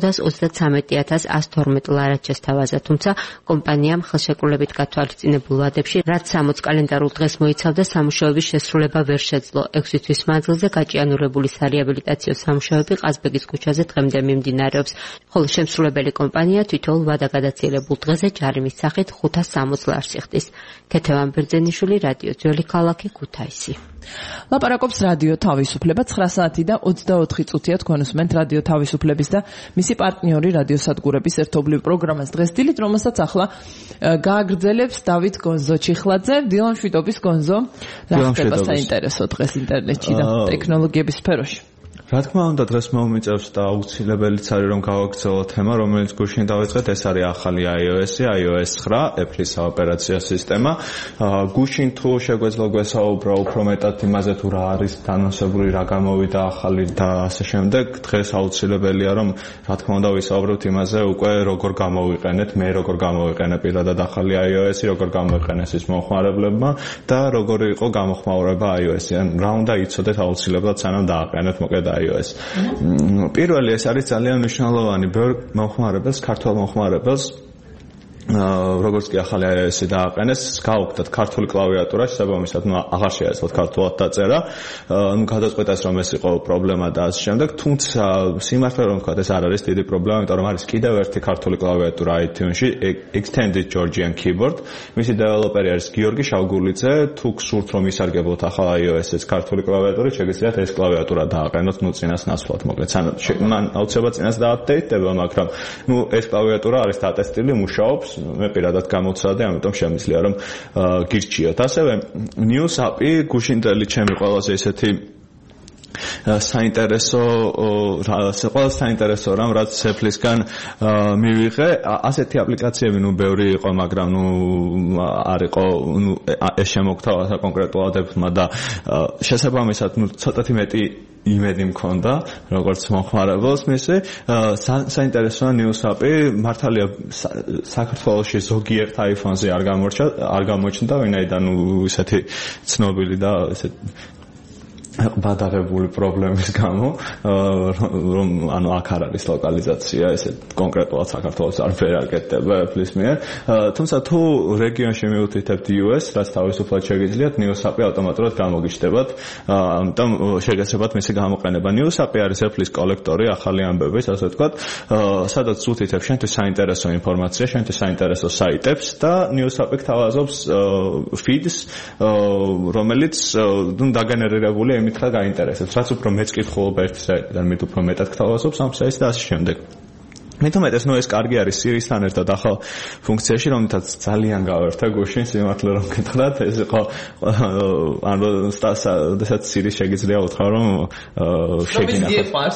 533,112 ლარად შესთავაზა, თუმცა კომპანიამ ხელშეკრულებით გათვალისწინებულ ვადებში, რაც 60 კალენდარულ დღეს მოიცავდა, სამუშაოების შესრულება ვერ შეძლო. 6 თვის მანძილზე გაჭიანურებული სარეაბილიტაციო სამუშაოები სამუშაოები ყაზბეგის ქუჩაზე დღემდე მიმდინარეობს, ხოლო შემსრულებელი კომპანია თითოეულ ვადაგადაციელებულ დღეზე ჯარიმის სახით 560 ლარს იხდის. ქეთევან ბერძენიშვილი, რადიო ძველი ქალაქი, ქუთაისი. ლაპარაკობს რადიო თავისუფლება 9 საათი და 24 წუთია თქვენ უსმენთ რადიო თავისუფლების და მისი პარტნიორი რადიოსადგურების ერთობლივ პროგრამას დღეს დილით, რომელსაც ახლა გააგრძელებს დავით გონზო ჩიხლაძე. დილა მშვიდობის გონზო. რა ხდება საინტერესო დღეს ინტერნეტში და ტექნოლოგიების სფეროში? რა თქმა უნდა, დღეს მომიწევს და აუცილებელიც არის რომ გავაგრძელოთ თემა, რომელიც გუშინ დავიწყეთ, ეს არის ახალი iOS-ი, iOS 9, Apple-ის ოპერაცია სისტემა. გუშინ თუ შეგვეძლო გვესაუბრა უფრო მეტად იმაზე თუ რა არის დანონსებული, რა გამოვიდა ახალი და ასე შემდეგ, დღეს აუცილებელია რომ რა თქმა უნდა ვისაუბროთ იმაზე უკვე როგორ გამოვიყენეთ, მე როგორ გამოვიყენე პირადად ახალი iOS-ი, როგორ გამოიყენეს ის მომხმარებლებმა და როგორი იყო გამოხმაურება iOS-ი. ან რა უნდა იცოდეთ აუცილებლად სანამ დააყენეთ მოკლედ iOS. პირველი ეს არის ძალიან მნიშვნელოვანი ბევრ მომხმარებელს, ქართულ მომხმარებელს, როგორც კი ახალი iOS-ი დააყენეს, გავუხდათ ქართული კლავიატურა, შესაბამისად, აღარ შეეძლოთ ქართულად დაწერა. გადაწყვეტეს რომ ეს იყო პრობლემა და ასე შემდეგ, თუმცა სიმართლე რომ ვთქვათ, ეს არ არის დიდი პრობლემა, იმიტომ რომ არის კიდევ ერთი ქართული კლავიატურა iTunes-ში, Extended Georgian Keyboard. მისი დეველოპერი არის გიორგი შავგურლიძე. თუ გსურთ რომ ისარგებლოთ ახალ iOS-ის ქართული კლავიატურით, შეგიძლიათ ეს კლავიატურა დააყენოთ, წინას ნაცვლად მოკლედ. მან აუცილებლად წინას დააპდეიტდება, მაგრამ ეს კლავიატურა არის დატესტილი, მუშაობს. მე პირადად გამოცადე, ამიტომ შემიძლია რომ გირჩიოთ. ასევე News App-ი გუშინდელი ჩემი ყველაზე ისეთი საინტერესო რამ რაც Apple-ისგან მივიღე, ასეთი აპლიკაციები ბევრი იყო, მაგრამ არ იყო ეს შემოგთავაზა კონკრეტულად Apple-მა და შესაბამისად ცოტათი მეტი იმედი მქონდა, როგორც მომხმარებელს მისი. საინტერესოა News App-ი, მართალია საქართველოში ზოგიერთ iPhone-ზე არ გამოჩნდა, ვინაიდან ისეთი ცნობილი და ესეთ ბადაღებული პრობლემის გამო, რომ ანუ აქ არ არის ლოკალიზაცია, ესე კონკრეტულად საქართველოს ვერ აკეთდება Apple-ის მიერ. თუმცა თუ რეგიონში მიუთითებთ US, რაც თავისუფლად შეგიძლიათ, News App-ი ავტომატურად გამოგიჩნდებათ, ამიტომ შეგეცებათ მისი გამოყენება. News App-ი არის Apple-ის კოლექტორი, ახალი ამბების, ასე ვთქვათ, სადაც უთითებ შენთვის საინტერესო ინფორმაცია, შენთვის საინტერესო საიტებს და News App-ი გთავაზობს feeds, რომელიც დაგენერირებული იმით რა გაინტერესებს, რაც უფრო მეც კითხულობა ერთი საიტიდან მით უფრო მეტად გთავაზობს ამ საიტს და ასე შემდეგ. მით უმეტეს ეს კარგი არის Siri-სთან ერთად ახალ ფუნქციაში, რომელთაც ძალიან გავერთე გუშინ, სიმართლე რომ გითხრათ, ეს იყო ანუ შესაძაც Siri შეგიძლია უთხრა რომ შეგინახოს.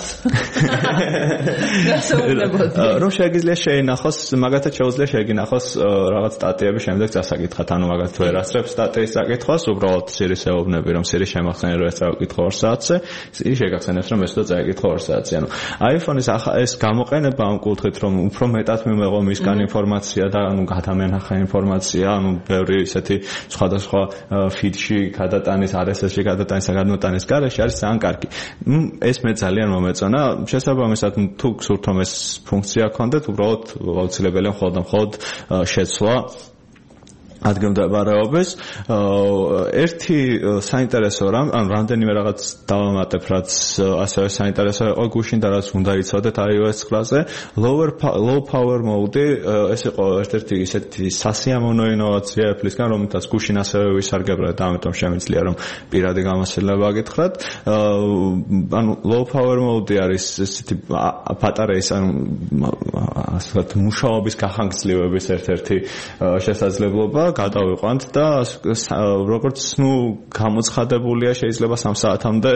რომ შეგიძლია შეინახოს, მაგათაც შეუძლია შეგინახოს რაღაც სტატიები, შემდეგ წასაკითხათ, ანუ მაგათ ვერ ასწრებს სტატიის საკითხავს, უბრალოდ Siri-ს ეუბნები, რომ Siri შემახსენე რომ ეს წავიკითხო 2 საათზე, Siri შეგახსენებს რომ ეს და წაიკითხო 2 საათზე. ანუ iPhone-ის ეს გამოყენება ამ კუთხით რომ უფრო მეტად მიმეღო მისგან ინფორმაცია და ანუ გადამენახა ინფორმაცია, ანუ ბევრი ისეთი სხვადასხვა feed-ში გადატანის, RSS-ში გადატანის და გადმოტანის გარეშე არის ძალიან კარგი. ეს მე ძალიან მომეწონა. შესაბამისად, თუ გსურთ რომ ეს ფუნქცია გქონდეთ, უბრალოდ აუცილებელია მხოლოდ შეცვლა ადგილმდებარეობის. ერთი საინტერესო რამ, ან რამდენიმე რაღაც დავამატებ, რაც ასევე საინტერესო იყო გუშინ და რაც უნდა იცოდეთ iOS 9-ზე, low power mode, ეს იყო ერთ-ერთი ისეთი სასიამოვნო ინოვაცია Apple-ისგან, რომელთაც გუშინ ასევე ვისარგებლე და ამიტომ შემიძლია რომ პირადი გამოსილება გითხრათ. ანუ low power mode არის ესეთი ბატარეის ანუ ასე ვთქვათ მუშაობის გახანგრძლივების ერთ-ერთი შესაძლებლობა გადავიყვანთ და როგორც გამოცხადებულია შეიძლება 3 საათამდე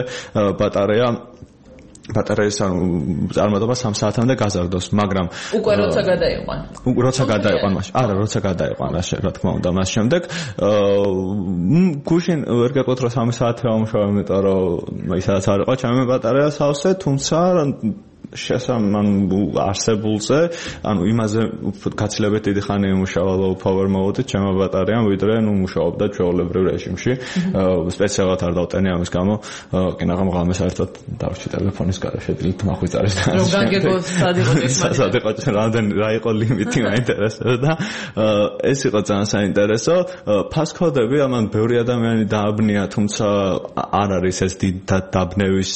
ბატარეის წარმატება 3 საათამდე გაზარდოს, მაგრამ უკვე როცა გადაიყვან მაშინ. არა, როცა გადაიყვან, რა თქმა უნდა, მას შემდეგ გუშინ ვერ გეტყვით რომ 3 საათი ამუშავე, იმიტომ რომ ისაც არ იყო ჩემი ბატარეა სავსე, თუმცა არსებულზე, ანუ იმაზე გაცილებით დიდი ხანი იმუშავა low power mode-ით ჩემო ბატარეამ, ვიდრე მუშაობდა ჩვეულებრივ რეჟიმში. სპეციალურად არ დავტენი ამის გამო, კინაღამ ღამე საერთოდ დავჭი ტელეფონის გარეშე მახვიწარის და რომ გაგეგოს სად იყო რა იყო ლიმიტი მაინტერესებდა. ეს იყო ძალიან საინტერესო. ფასკოდები ამან ბევრი ადამიანი დააბნია, თუმცა არ არის ეს დაბნევის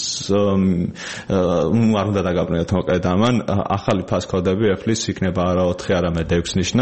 არ უნდა დაგაბრუნოთ მოკლედ ამან ახალი ფასკოდები ეფლის იქნება არა 4 არამედ 6 ნიშნა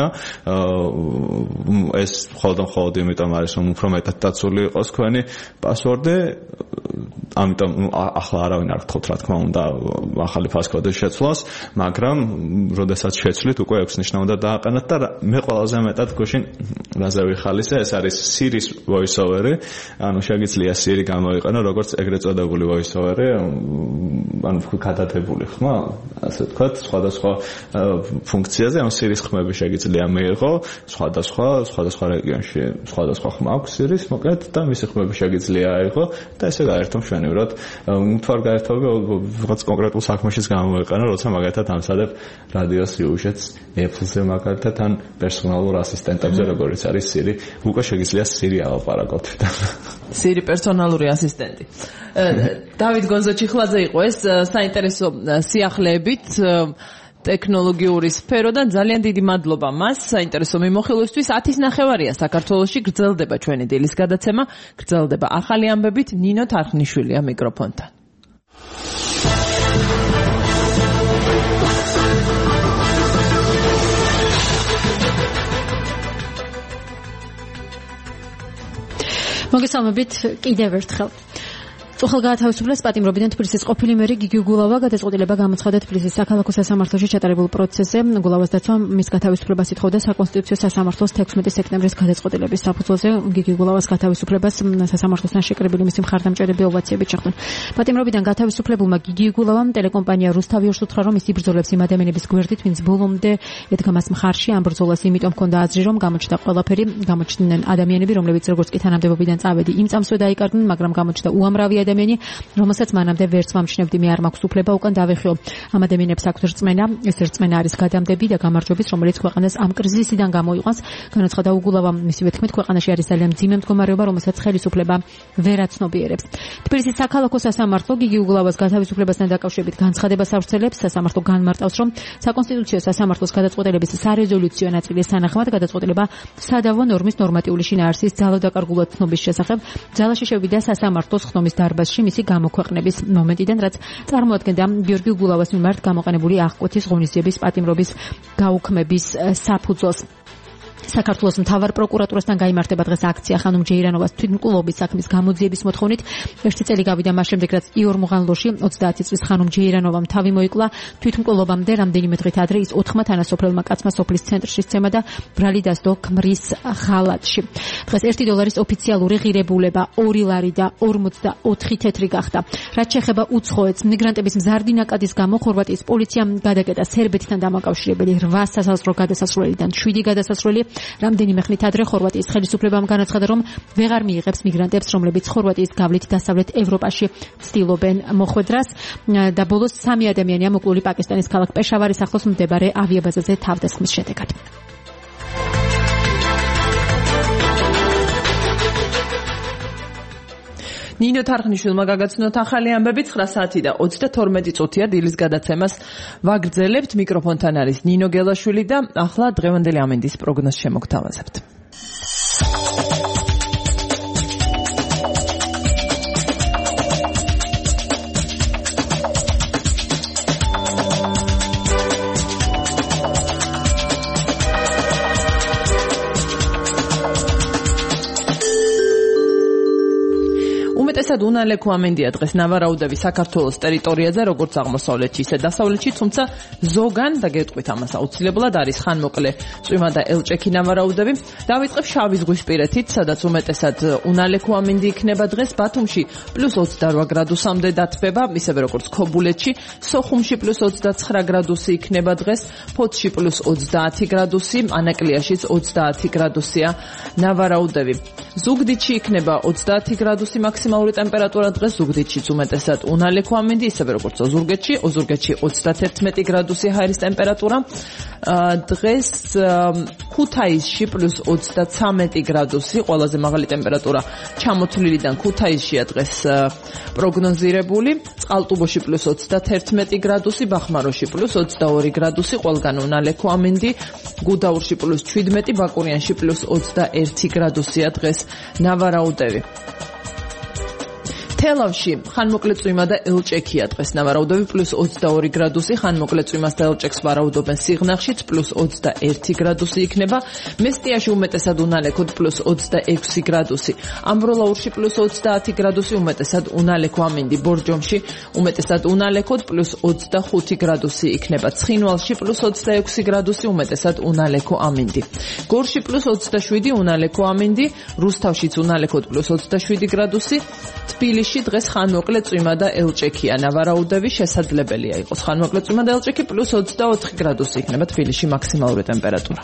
ეს მხოლოდ იმიტომ არის რომ უფრო მეტად დაცული იყოს თქვენი პასვორდი ამიტომ ახლა არავინ არ გთხოვთ რა თქმა უნდა ახალი ფასკოდის შეცვლას მაგრამ როდესაც შეცვლით უკვე 6 ნიშნა უნდა დააყენოთ და მე ყველაზე მეტად გუშინ რაზე ვიხალისე ეს არის Siri-ს voice-over-ი ანუ შეგიძლია Siri გამოიყენო როგორც ეგრეთ წოდებული voice-over-ი ანუ გადადებული ხმა ასე ვთქვათ სხვადასხვა ფუნქციაზე ამ Siri-ს ხმები შეგიძლია მიიღო სხვადასხვა რეგიონში სხვადასხვა ხმა აქვს Siri-ს მოკლედ და მისი ხმები შეგიძლია აიღო და ესე გაერთო მშვენივრად მთვარ გაერთობი რაღაც კონკრეტულ საქმეშიც გამოიყენო როცა მაგალითად ამსადებ რადიოს იუშეთს Apple-ზე მაგალითად ან პერსონალურ ასისტენტებზე როგორიც არის Siri უკვე შეგიძლია Siri ალაპარაკოთ Siri პერსონალური ასისტენტი დავით გონზოჩიხლაძე იყო ეს საინტერესო სიახლეებით ტექნოლოგიური სფეროდან ძალიან დიდი მადლობა მას საინტერესო მიმოხილვისთვის 10:09 საქართველოში გრძელდება ჩვენი დილის გადაცემა გრძელდება ახალი ამბებით ნინო თარხნიშვილია მიკროფონთან მოგესალმებით კიდევ ერთხელ უხალგაათავისუფლეს პატიმრობიდან თბილისის ყოფილი მერი გიგი გულავა გადაწყვეტილება გამოცხადა თბილისის საქალაქო სასამართლოში ჩატარებულ პროცესზე. გულავას დაცვამ მის გათავისუფლებას ითხოვდა საკონსტიტუციო სასამართლოს 16 სექტემბრის გადაწყვეტილების საფუძველზე. გიგი გულავას გათავისუფლებას სასამართლოსთან შეკრებილი მისი მხარდამჭერები ოვაციებით შეხვდნენ. პატიმრობიდან გათავისუფლებულმა გიგი გულავამ ტელეკომპანია რუსთავი უშუქრა რომ ის იბრძოლებს იმ ადამიანების გვერდით, ვინც ბოლომდე ედგა მას მხარში ამ ბრძოლას იმიტომ ჰქონდა აზრი რომ გამოჩნდა ყველაფერი, გამოჩნდნენ ადამიანები, რომლებიც როგორც კი თანამდებობიდან წავედი იმ წამსვე დაიკარგნენ, მაგრამ გამოჩნდა უამრავი ადამიანი, რომელსაც მანამდე ვერც მომჩნევდი მე არ მაქვს უფლება უკან დავეხიო. ამ ადამიანებს აქვს რწმენა, ეს რწმენა არის გადამდები და გამარჯვების, რომელიც ქვეყანას ამ კრიზისიდან გამოიყვანს. განაცხადა უგულავა მისივე თქმით, ქვეყანაში არის ძალიან მძიმე მდგომარეობა, რომელსაც ხელისუფლება ვერ აცნობიერებს. თბილისის საქალაქო სასამართლო გიგი უგულავას გათავისუფლებასთან დაკავშირებით განცხადებას ავრცელებს. სასამართლო განმარტავს, რომ საკონსტიტუციო სასამართლოს გადაწყვეტილების სარეზოლუციო ნაწილის თანახმად გადაწყვეტილება სადავო ნორმის ნორმატიული შინაარსის ძალადაკარგულად ცნობის შესახებ ძალაში შევიდა სასამართლოს ხნომის დარბაზში მისი გამოქვეყნების მომენტიდან, რაც წარმოადგენდა გიორგი უგულავას მიმართ გამოყენებული აღკვეთის ღონისძიების პატიმრობის გაუქმების საფუძველს. საქართველოს მთავარ პროკურატურასთან გაიმართება დღეს აქცია ხანუმ ჯეირანოვას თვითმკვლელობის საქმის გამოძიების მოთხოვნით. ერთი წელი გავიდა მას შემდეგ, რაც იორ მუღანლოში 30 წლის ხანუმ ჯეირანოვამ თავი მოიკლა. თვითმკვლელობამდე რამდენიმე დღით ადრე ის 4 თანასოფლელმა კაცმა სოფლის ცენტრში სცემა და ბრალი დასდო ქმრის ხალატში. დღეს $1 ოფიციალური ღირებულება 2 ლარი და 44 თეთრი გახდა. რაც შეეხება უცხოეთს, მიგრანტების მზარდი ნაკადის გამო ხორვატიის პოლიციამ გადაკეტა სერბეთთან დამაკავშირებელი 8 სასაზღვრო გადასასვლელიდან 7 გადასასვლელი. რამდენიმე ხნით ადრე ხორვატიის ხელისუფლებამ განაცხადა, რომ ვეღარ მიიღებს მიგრანტებს, რომლებიც ხორვატიის გავლით დასავლეთ ევროპაში ცდილობენ მოხვედრას და ბოლოს 3 ადამიანია მოკლული პაკისტანის ქალაქ პეშავარის ახლოს მდებარე ავიაბაზაზე თავდასხმის შედეგად. ნინო თარხნიშვილმა გაგაცნოთ ახალი ამბები 9 საათი და 32 წუთია დილის გადაცემას ვაგრძელებთ მიკროფონთან არის ნინო გელაშვილი და ახლა დღევანდელი ამინდის პროგნოზს შემოგთავაზებთ. უმეტესად უნალექო ამინდია დღეს ნავარაუდები საქართველოს ტერიტორიაზე, როგორც აღმოსავლეთში, ისე დასავლეთში, თუმცა ზოგან და გეტყვით ამას აუცილებლად არის ხანმოკლე წვიმა და ელჭექი ნავარაუდები. დავიწყებ შავი ზღვისპირეთით, სადაც უმეტესად უნალექო ამინდი იქნება დღეს ბათუმში +28 გრადუსამდე დათბება, ისევე როგორც ქობულეთში, სოხუმში +29 გრადუსი იქნება დღეს, ფოთში +30 გრადუსი, ანაკლიაშიც 30 გრადუსია ნავარაუდები. ზუგდიდში იქნება 30 გრადუსი მაქსიმალური ტემპერატურა დღეს, ზუგდიდშიც უმეტესად უნალექო ამინდი, ისევე როგორც ოზურგეთში 31 გრადუსი ჰაერის ტემპერატურა. დღეს ქუთაისში +33 გრადუსი, ყველაზე მაღალი ტემპერატურა ჩამოთვლილიდან ქუთაისშია დღეს პროგნოზირებული. წყალტუბოში +31 გრადუსი, ბახმაროში +22 გრადუსი, ყველგან უნალექო ამინდი, გუდაურში +17, ბაკურიანში +21 გრადუსია დღეს ნავარაუდევი. თელავში ხანმოკლე წვიმა და ელჭექია დღეს ნავარაუდევი +22 გრადუსი, ხანმოკლე წვიმას და ელჭექს ვარაუდობენ სიღნაღშიც +21 გრადუსი იქნება, მესტიაში უმეტესად უნალექოდ +26 გრადუსი, ამბროლაურში +30 გრადუსი, უმეტესად უნალექო ამინდი, ბორჯომში უმეტესად უნალექოდ +25 გრადუსი იქნება, ცხინვალში +26 გრადუსი, უმეტესად უნალექო ამინდი, გორში +27 უნალექო ამინდი, რუსთავშიც უნალექოდ +27 გრადუსი, თბილისში დღეს ხანმოკლე წვიმა და ელჭექია, ნავარაუდევი შესაძლებელია იყოს ხანმოკლე წვიმა და ელჭექი +24 გრადუსი იქნება თბილისში მაქსიმალური ტემპერატურა.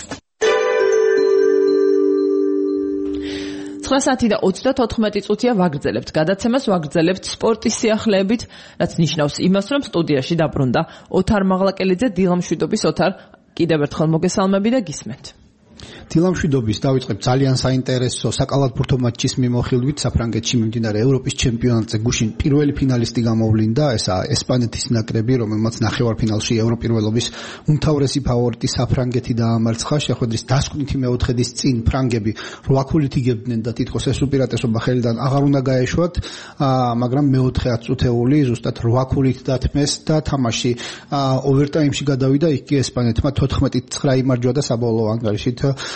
9 საათი და 34 წუთია, ვაგრძელებთ გადაცემას, ვაგრძელებთ სპორტის სიახლეებით, რაც ნიშნავს იმას, რომ სტუდიაში დაბრუნდა ოთარ მაღლაკელიძე, დილამშვიდობის ოთარ, კიდევ ერთხელ მოგესალმები და გისმენთ. დილამშვიდობის დავიწყებ ძალიან საინტერესო საკალათბურთო მატჩის მიმოხილვით. საფრანგეთში მიმდინარე ევროპის ჩემპიონატზე გუშინ პირველი ფინალისტი გამოვლინდა, ესაა ესპანეთის ნაკრები, რომელმაც ნახევარფინალში ევროპირველობის უმთავრესი ფავორიტი საფრანგეთი დაამარცხა. შეხვედრის დასკვნითი მეოთხედის წინ ფრანგები 8 ქულით იგებდნენ და თითქოს ეს უპირატესობა ხელიდან აღარ უნდა გაეშვათ, მაგრამ მეოთხე ათწუთეული ზუსტად 8 ქულით დათმეს და თამაში ოვერტაიმში გადავიდა. იქ კი ესპანეთმა 14-9 იმარჯვა და საბოლოო ანგარიშით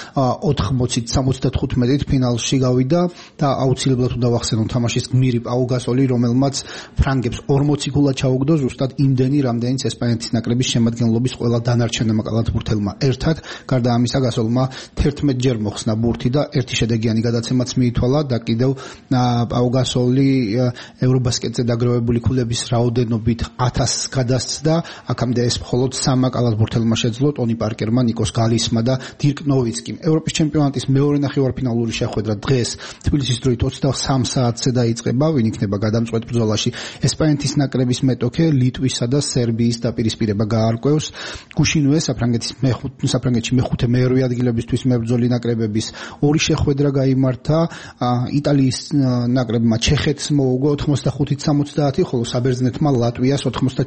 80-75 ფინალში გავიდა და აუცილებლად უნდა ვახსენოთ თამაშის გმირი პაუ გასოლი, რომელმაც ფრანგებს 40 ქულად ჩაუგდო, ზუსტად იმდენი, რამდენიც ესპანეთის ნაკრების შემადგენლობის ყველა დანარჩენმა კალათბურთელმა ერთად. გარდა ამისა, გასოლმა 11 ჯერ მოხსნა ბურთი და ერთი შედეგიანი გადაცემაც მიითვალა და კიდევ პაუ გასოლი ევრობასკეტზე დაგროვებული ქულების რაოდენობით 1000-ს გადასცდა. აქამდე ეს მხოლოდ 3 კალათბურთელმა შეძლო, ტონი პარკერმა, ნიკოს გალისმა და დირკ ნოვიცკიმ. ევროპის ჩემპიონატის მეორე ნახევარფინალური შეხვედრა დღეს თბილისის დროით 23 საათზე დაიწყება, ვინ იქნება გადამწყვეტ ბრძოლაში. ესპანეთის ნაკრების მეტოქე ლიტვისა და სერბიის დაპირისპირება გაარკვევს. გუშინვე საფრანგეთში მეხუთე მერვე ადგილებისთვის მებრძოლი ნაკრებების ორი შეხვედრა გაიმართა. იტალიის ნაკრებმა ჩეხეთს მოუგო 85-70, ხოლო საბერძნეთმა ლატვიას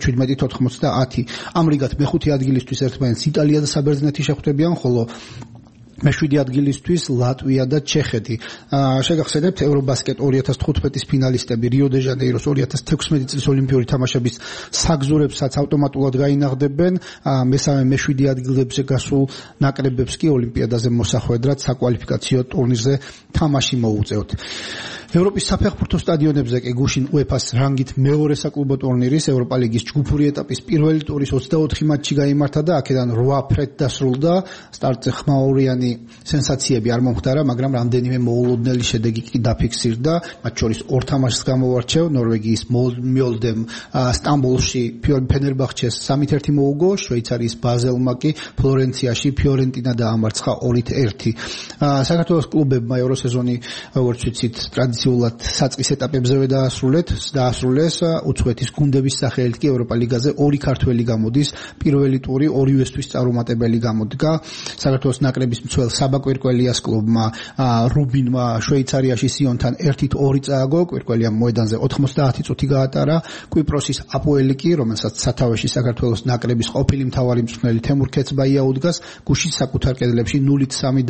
97-90. ამრიგად მეხუთე ადგილისთვის ერთმანეთს იტალია და საბერძნეთი შეხვდებიან, ხოლო მეშვიდე ადგილისთვის ლატვია და ჩეხეთი. შეგახსენებთ ევრობასკეტ 2015-ის ფინალისტები რიო დე ჟანეიროს 2016 წლის ოლიმპიური თამაშების საგზურებსაც ავტომატურად გაინაღდებენ. მესამე მეშვიდე ადგილებზე გასულ ნაკრებებს კი ოლიმპიადაზე მოსახვედრად საკვალიფიკაციო ტურნირზე თამაში მოუწევთ. ევროპის საფეხბურთო სტადიონებზე კი გუშინ UEFA-ს რანგით მეორე საკლუბო ტურნირის ევროპა ლიგის ჯგუფური ეტაპის პირველი ტურის 24 მატჩი გაიმართა და აქედან 8 ფრედ დასრულდა. სტარტზე ხმაურიანი სენსაციები არ მომხდარა, მაგრამ რამდენიმე მოულოდნელი შედეგი კი დაფიქსირდა. მათ შორის ორ თამაშს გამოვარჩევ, ნორვეგიის მოლდემ სტამბოლში ფენერბახჩეს 3-1 მოუგო, შვეიცარიის ბაზელმა კი ფლორენციაში ფიორენტინა დაამარცხა 2-1. საქართველოს კლუბებმა ევროსეზონი, როგორც ვიცით, ტრადიციულად საწყის ეტაპებზევე დაასრულეს. უცხოეთის გუნდების სახელით კი ევროპა ლიგაზე ორი ქართველი გამოდის. პირველი ტური ორივესთვის წარუმატებელი გამოდგა. საქართველოს ნაკრების მცველ საბა კვირკველიას კლუბმა რუბინმა შვეიცარიაში სიონთან 1-2 წააგო. კვირკველიამ მოედანზე 90 წუთი გაატარა. კვიპროსის აპოელი კი, რომელსაც სათავეში საქართველოს ნაკრების ყოფილი მთავარი მწვრთნელი თემურ ქეცბაია უდგას, გუშინ საკუთარ კედლებში 0-3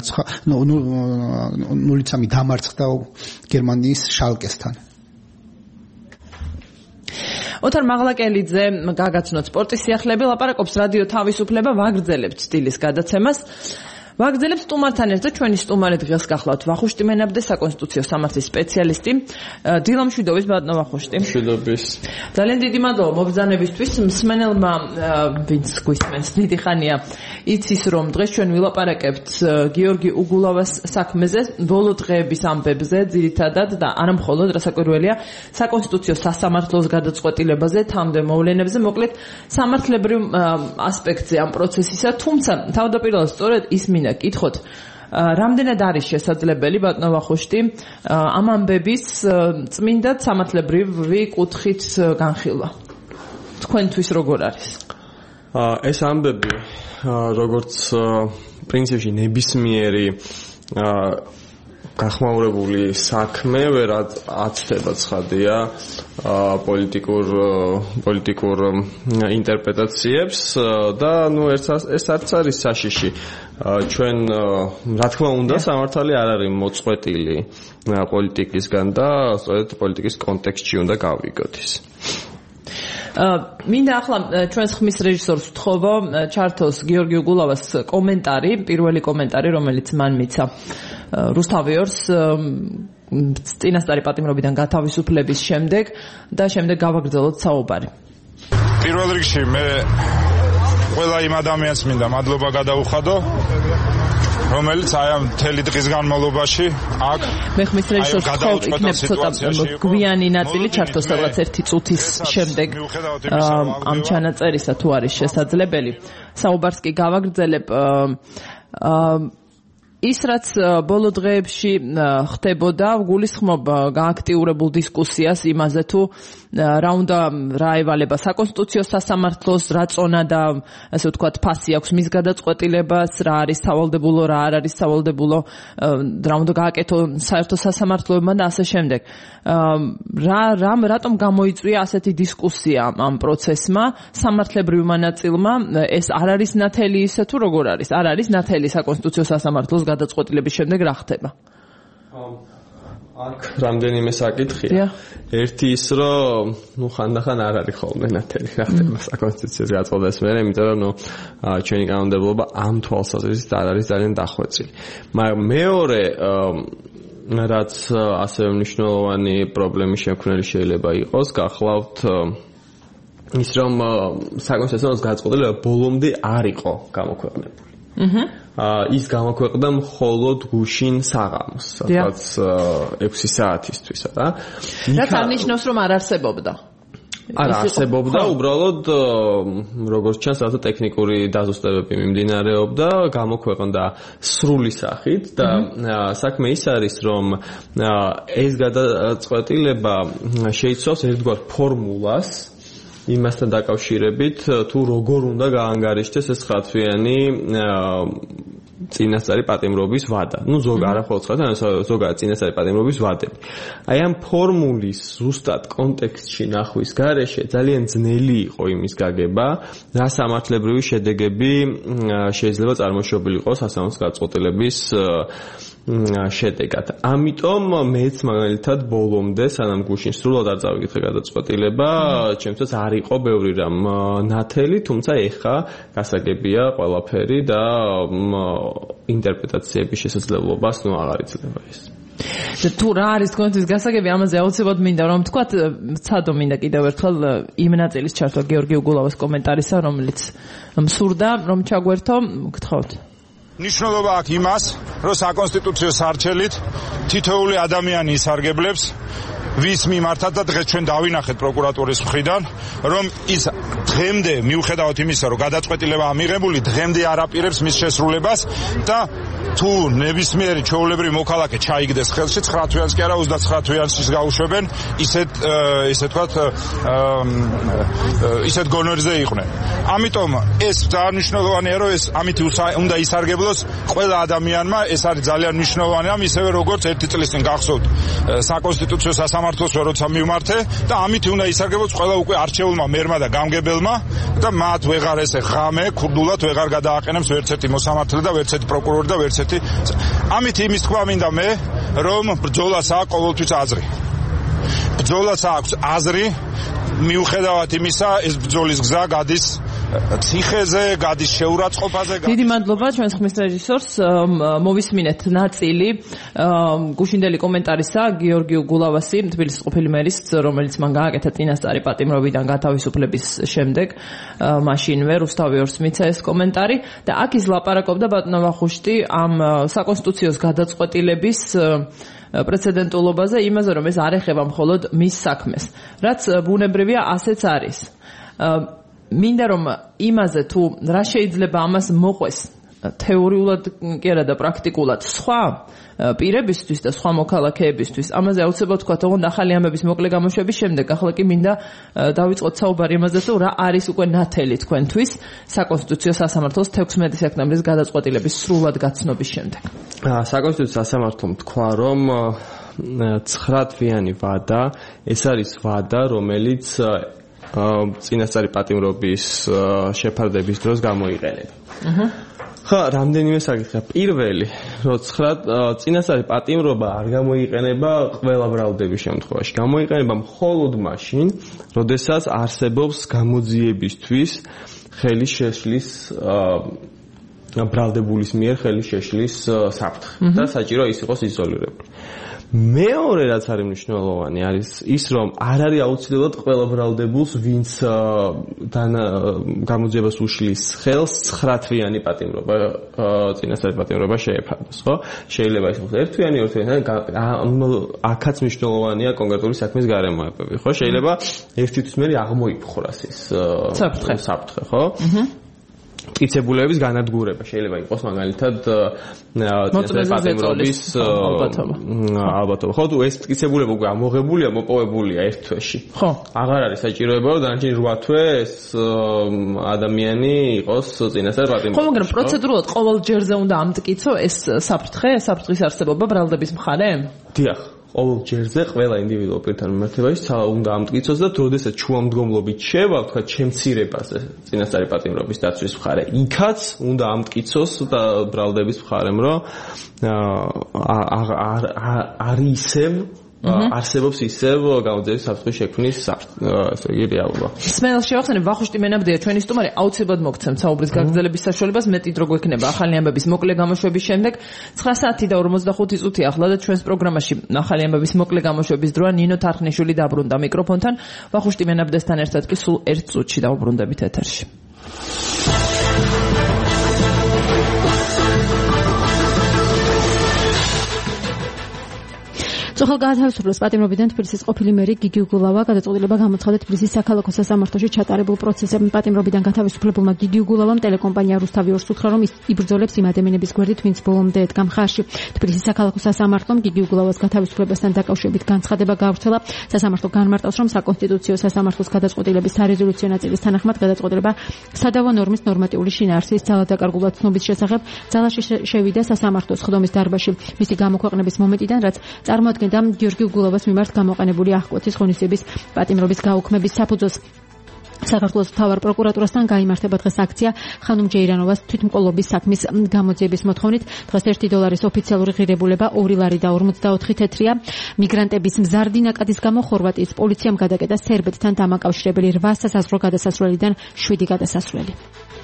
დამარცხდა გერმანიის შალკესთან. ოთარ მაღლაკელიძე გაგაცნოთ სპორტის სიახლეები, ლაპარაკობს რადიო თავისუფლება, ვაგრძელებთ სტილის გადაცემას. ვაგრძელებთ სტუმართან ერთად, ჩვენი სტუმარი დღეს გახლავთ ვახუშტი მენაბდე, საკონსტიტუციო სამართლის სპეციალისტი. დილამშვიდობის ბატონო ვახუშტი. მშვიდობის. ძალიან დიდი მადლობა მობრძანებისთვის. მსმენელმა, ვინც გვისმენს დიდი ხანია, იცის რომ დღეს ჩვენ ვილაპარაკებთ გიორგი უგულავას საქმეზე, ბოლო დღეების ამბებზე ძირითადად და არა მხოლოდ, რასაკვირველია, საკონსტიტუციო სასამართლოს გადაწყვეტილებაზე, თამდე მოვლენებზე, მოკლედ სამართლებრივ ასპექტზე ამ პროცესისა, თუმცა თავდაპირველად სწორედ ის მინდა კითხოთ, რამდენად არის შესაძლებელი ბატონო ვახუშტი ამ ამბების წმინდა სამართლებრივი კუთხით განხილვა? თქვენთვის როგორ არის? ეს ამბები როგორც პრინციპში ნებისმიერი გახმაურებული საქმე ვერად აცდება ცხადია პოლიტიკურ ინტერპრეტაციებს და ეს არის საშიში ჩვენ რა თქმა უნდა სამართალი არ არის მოწყვეტილი პოლიტიკისგან და სწორედ პოლიტიკის კონტექსტში უნდა გავიგოთ ის მინდა ახლა ჩვენს ხმის რეჟისორს ვთხოვო ჩართოს გიორგი უგულავას კომენტარი, პირველი კომენტარი, რომელიც მან მიცა რუსთავიორს წინასწარი პატიმრობიდან გათავისუფლების შემდეგ და შემდეგ გავაგრძელოთ საუბარი. პირველ რიგში მე ყველა იმ ადამიანს მინდა მადლობა გადაუხადო, რომელიც აი ამ მთელი დღის განმავლობაში აქ მე ხმის რეჟისორს ვთხოვ იქნებ ცოტა გვიანი ნაწილი ჩართოს სადღაც 1 წუთის შემდეგ ამ ჩანაწერისა თუ არის შესაძლებელი. საუბარს კი გავაგრძელებ ის რაც ბოლო დღეებში ხდებოდა გულისხმობ გააქტიურებულ დისკუსიას იმაზე თუ რა უნდა რა ევალება საკონსტიტუციო სასამართლოს რა წონა და ასე ვთქვათ ფასი აქვს მის გადაწყვეტილებას რა არის სავალდებულო რა არ არის სავალდებულო რა უნდა გააკეთო საერთო სასამართლოებმა და ასე შემდეგ რატომ გამოიწვია ასეთი დისკუსია ამ პროცესმა სამართლებრივმა ნაწილმა ეს არ არის ნათელი ისე თუ როგორ არის არ არის ნათელი საკონსტიტუციო სასამართლოს გადაწყვეტილების შემდეგ რა ხდება აქ რამდენიმე საკითხია. ერთი ის რომ ხანდახან არ არის ხოლმე ნათელი რა ხდება საკონსტიტუციოს გადაწყვეტილების მერე, იმიტომ რომ ჩვენი კანონმდებლობა ამ თვალსაზრისით არ არის ძალიან დახვეწილი. მაგრამ მეორე რაც ასევე მნიშვნელოვანი პრობლემის შემქმნელი შეიძლება იყოს, გახლავთ ის რომ საკონსტიტუციოს გადაწყვეტილება ბოლომდე არ იყო გამოქვეყნებული. ის გამოქვეყნდა მხოლოდ გუშინ საღამოს, სადაც 6 საათისთვისა რა. რაც არნიშნავს რომ არ არსებობდა. არ არსებობდა, უბრალოდ როგორც ჩანს, ასე ტექნიკური დაზუსტებები მიმდინარეობდა, გამოქვეყნდა სრული სახით და საქმე ის არის, რომ ეს გადაწყვეტილება შეიცავს ერთგვარ ფორმულას იმასთან დაკავშირებით თუ როგორ უნდა გაანგარიშდეს ეს 9-თვიანი წინასწარი პატიმრობის ვადა. ზოგ არახოლოდ 9-თვიანი, ზოგადად წინასწარი პატიმრობის ვადები. აი ამ ფორმულის ზუსტად კონტექსტში ნახვის გარეშე ძალიან ძნელი იყო იმის გაგება, რა სამართლებრივი შედეგები შეიძლება წარმოშობილი იყოს სასამართლოს გადაწყვეტილების შედეგად. ამიტომ მეც მაგალითად ბოლომდე სანამ გუშინ სრულად არ წავიკითხე გადაწყვეტილება, ჩემთვის არ იყო ბევრი რამ ნათელი, თუმცა ეხა გასაგებია ყველაფერი და ინტერპრეტაციების შესაძლებლობას აღარ იძლევა ეს. თუ რა არის თქვენთვის გასაგები, ამაზე აუცილებლად მინდა რომ თქვათ, ცადო მინდა კიდევ ერთხელ იმ ნაწილის ჩართვა გიორგი უგულავას კომენტარისა, რომელიც მსურდა რომ ჩაგვერთო, გთხოვთ. ნიშნულობა აქვს იმას, რომ საკონსტიტუციო სარჩელით თითოეული ადამიანი ისარგებლებს ვის მიმართაც და დღეს ჩვენ დავინახეთ პროკურატურის მხრიდან, რომ ის დღემდე მიუხედავად იმისა, რომ გადაწყვეტილება ამიღებული, დღემდე არ აპირებს მის შესრულებას და თუ ნებისმიერი ჩვეულებრივი მოქალაქე ჩაიგდეს ხელში 9 თვიანს კი არა 29 თვიანს გაუშვებენ ისე თქვათ ისეთ გონორზე იყვნენ. ამიტომ ეს ძალიან მნიშვნელოვანია რომ ეს ამით უნდა ისარგებლოს ყველა ადამიანმა, ეს არის ძალიან მნიშვნელოვანი ამ ისევე როგორც 1 წლის წინ გახსოვთ საკონსტიტუციო სასამართლოს როცა მივმართე და ამით უნდა ისარგებლოს ყველა უკვე არჩეულმა მერმა და გამგებელმა და მათ ვეღარ ესე ღამე ქურდულად ვეღარ გადააყენებს ვერც ერთი მოსამართლე და ვერც ერთი პროკურორი და ვერც ერთი ამით იმის თქვა მინდა მე რომ ბრძოლას აქვს ყოველთვის აზრი. ბრძოლას აქვს აზრი მიუხედავად იმისა ეს ბრძოლის გზა გადის ციხეზე, გადის შეურაცხყოფაზე. დიდი მადლობა ჩვენს ხმის რეჟისორს. მოვისმინეთ ნაწილი გუშინდელი კომენტარისა გიორგი უგულავასი, თბილისის ყოფილი მერის, რომელიც მან გააკეთა წინასწარი პატიმრობიდან გათავისუფლების შემდეგ, მაშინვე რუსთავიორს მიცა ეს კომენტარი და აქ ის ლაპარაკობდა ბატონო ვახუშტი ამ საკონსტიტუციოს გადაწყვეტილების პრეცედენტულობაზე, იმაზე რომ ეს არ ეხება მხოლოდ მის საქმეს. რაც ბუნებრივია, ასეც არის. მინდა რომ იმაზე თუ რა შეიძლება ამას მოყვეს თეორიულად კი არა და პრაქტიკულად სხვა პირებისთვის და სხვა მოქალაქეებისთვის ამაზე აუცილებლად თქვა, თქო, ახალი ამების მოკლე გამოშვების შემდეგ ახლა კი მინდა დავიწყოთ საუბარი იმაზე, თუ რა არის უკვე ნათელი თქვენთვის საკონსტიტუციო სასამართლოს 16 სექტემბრის გადაწყვეტილების სრულად გაცნობის შემდეგ. საკონსტიტუციო სასამართლომ თქვა, რომ 9 თვიანი ვადა, ეს არის ვადა, რომელიც წინასწარი პატიმრობის შეფარდების დროს გამოიყენება. ხა, რამდენიმე საკითხია. პირველი, რომ წინასწარი პატიმრობა არ გამოიყენება ყველა ბრალდების შემთხვევაში. გამოიყენება მხოლოდ მაშინ, როდესაც არსებობს გამოძიებისთვის ხელის შეშლის ბრალდებულის მიერ ხელის შეშლის საფრთხე და საჭირო ის იყოს იზოლირებული. მეორე რაც არის მნიშვნელოვანი არის ის, რომ არ არის აუცილებლად ყველა ბრალდებულს, ვინც გამოძიებას უშლის ხელს 9 თვიანი პატიმრობა, წინასწარი პატიმრობა შეეფარდოს, ხო? შეიძლება ის იყოს 1 თვიანი, 2 თვიანი, აქაც მნიშვნელოვანია კონკრეტული საქმის გარემოებები, ხო? შეიძლება ერთი თვის მერე აღმოიფხვრას ის საფრთხე, ხო? მტკიცებულების განადგურება შეიძლება იყოს მაგალითად პატიმრობის ალბათობა. ხო, თუ ეს მტკიცებულება უკვე ამოღებულია, მოპოვებულია 1 თვეში. ხო. აღარ არის საჭიროება, რომ დანარჩენი 8 თვე ეს ადამიანი იყოს წინასწარ პატიმრობაში. ხო, მაგრამ პროცედურულად ყოველ ჯერზე უნდა ამტკიცო ეს საფრთხის არსებობა ბრალდების მხარე? დიახ. ყოველ ჯერზე ყველა ინდივიდუალურ პირთან მიმართებაში უნდა ამტკიცოს და როდესაც შუამდგომლობით შევა, თქვა, ჩემცირებაზე წინასწარი პატიმრობის დაცვის მხარე, იქაც უნდა ამტკიცოს და ბრალდების მხარემ, რომ არ ისევ არსებობს ისევ გამოძიების საფრთხის შექმნის რეალობა. სმეილს შევახსენებ, ვახუშტი მენაბდია ჩვენი სტუმარი, აუცილებლად მოგცემთ საუბრის გაგრძელების საშუალებას, მეტი დრო გვექნება ახალი ამბების მოკლე გამოშვების შემდეგ. 9 საათი და 45 წუთი ახლა და ჩვენს პროგრამაში ახალი ამბების მოკლე გამოშვების დროა. ნინო თარხნიშვილი დაბრუნდა მიკროფონთან. ვახუშტი მენაბდესთან ერთად კი სულ 1 წუთში დავუბრუნდებით ეთერში. წუხელ გაათავისუფლოს პატიმრობიდან თბილისის ყოფილი მერი გიგი უგულავა გადაწყვეტილება გამოცხადა თბილისის საქალაქო სასამართლოში ჩატარებულ პროცესზე. პატიმრობიდან გათავისუფლებულმა გიგი უგულავამ ტელეკომპანია რუსთავი ორს უთხრა, რომ ის იბრძოლებს იმ ადამიანების გვერდით, ვინც ბოლომდე ედგა მხარში. თბილისის საქალაქო სასამართლომ გიგი უგულავას გათავისუფლებასთან დაკავშირებით განცხადება გაავრცელა. სასამართლო განმარტავს, რომ საკონსტიტუციო სასამართლოს გადაწყვეტილების სარეზოლუციო ნაწილის თანახმად გადაწყვეტილება სადავო ნორმის ნორმატიული შინაარსის ძალადაკარგულად ცნობის შესახებ ძალაში შევიდა სასამართლოს ხდომის დარბაზში მისი გამოქვეყნების მომენტიდან, რაც წარმოადგენდა გიორგი უგულავას მიმართ გამოყენებული აღკვეთის ღონისძიების პატიმრობის გაუქმების საფუძველს. საქართველოს მთავარ პროკურატურასთან გაიმართება დღეს აქცია ხანუმ ჯეირანოვას თვითმკვლელობის საქმის გამოძიების მოთხოვნით. დღეს $1 ოფიციალური ღირებულება 2 ლარი და 44 თეთრია. მიგრანტების მზარდი ნაკადის გამო ხორვატიის პოლიციამ გადაკეტა სერბეთთან დამაკავშირებელი 8 სასაზღვრო გადასასვლელიდან 7 გადასასვლელი.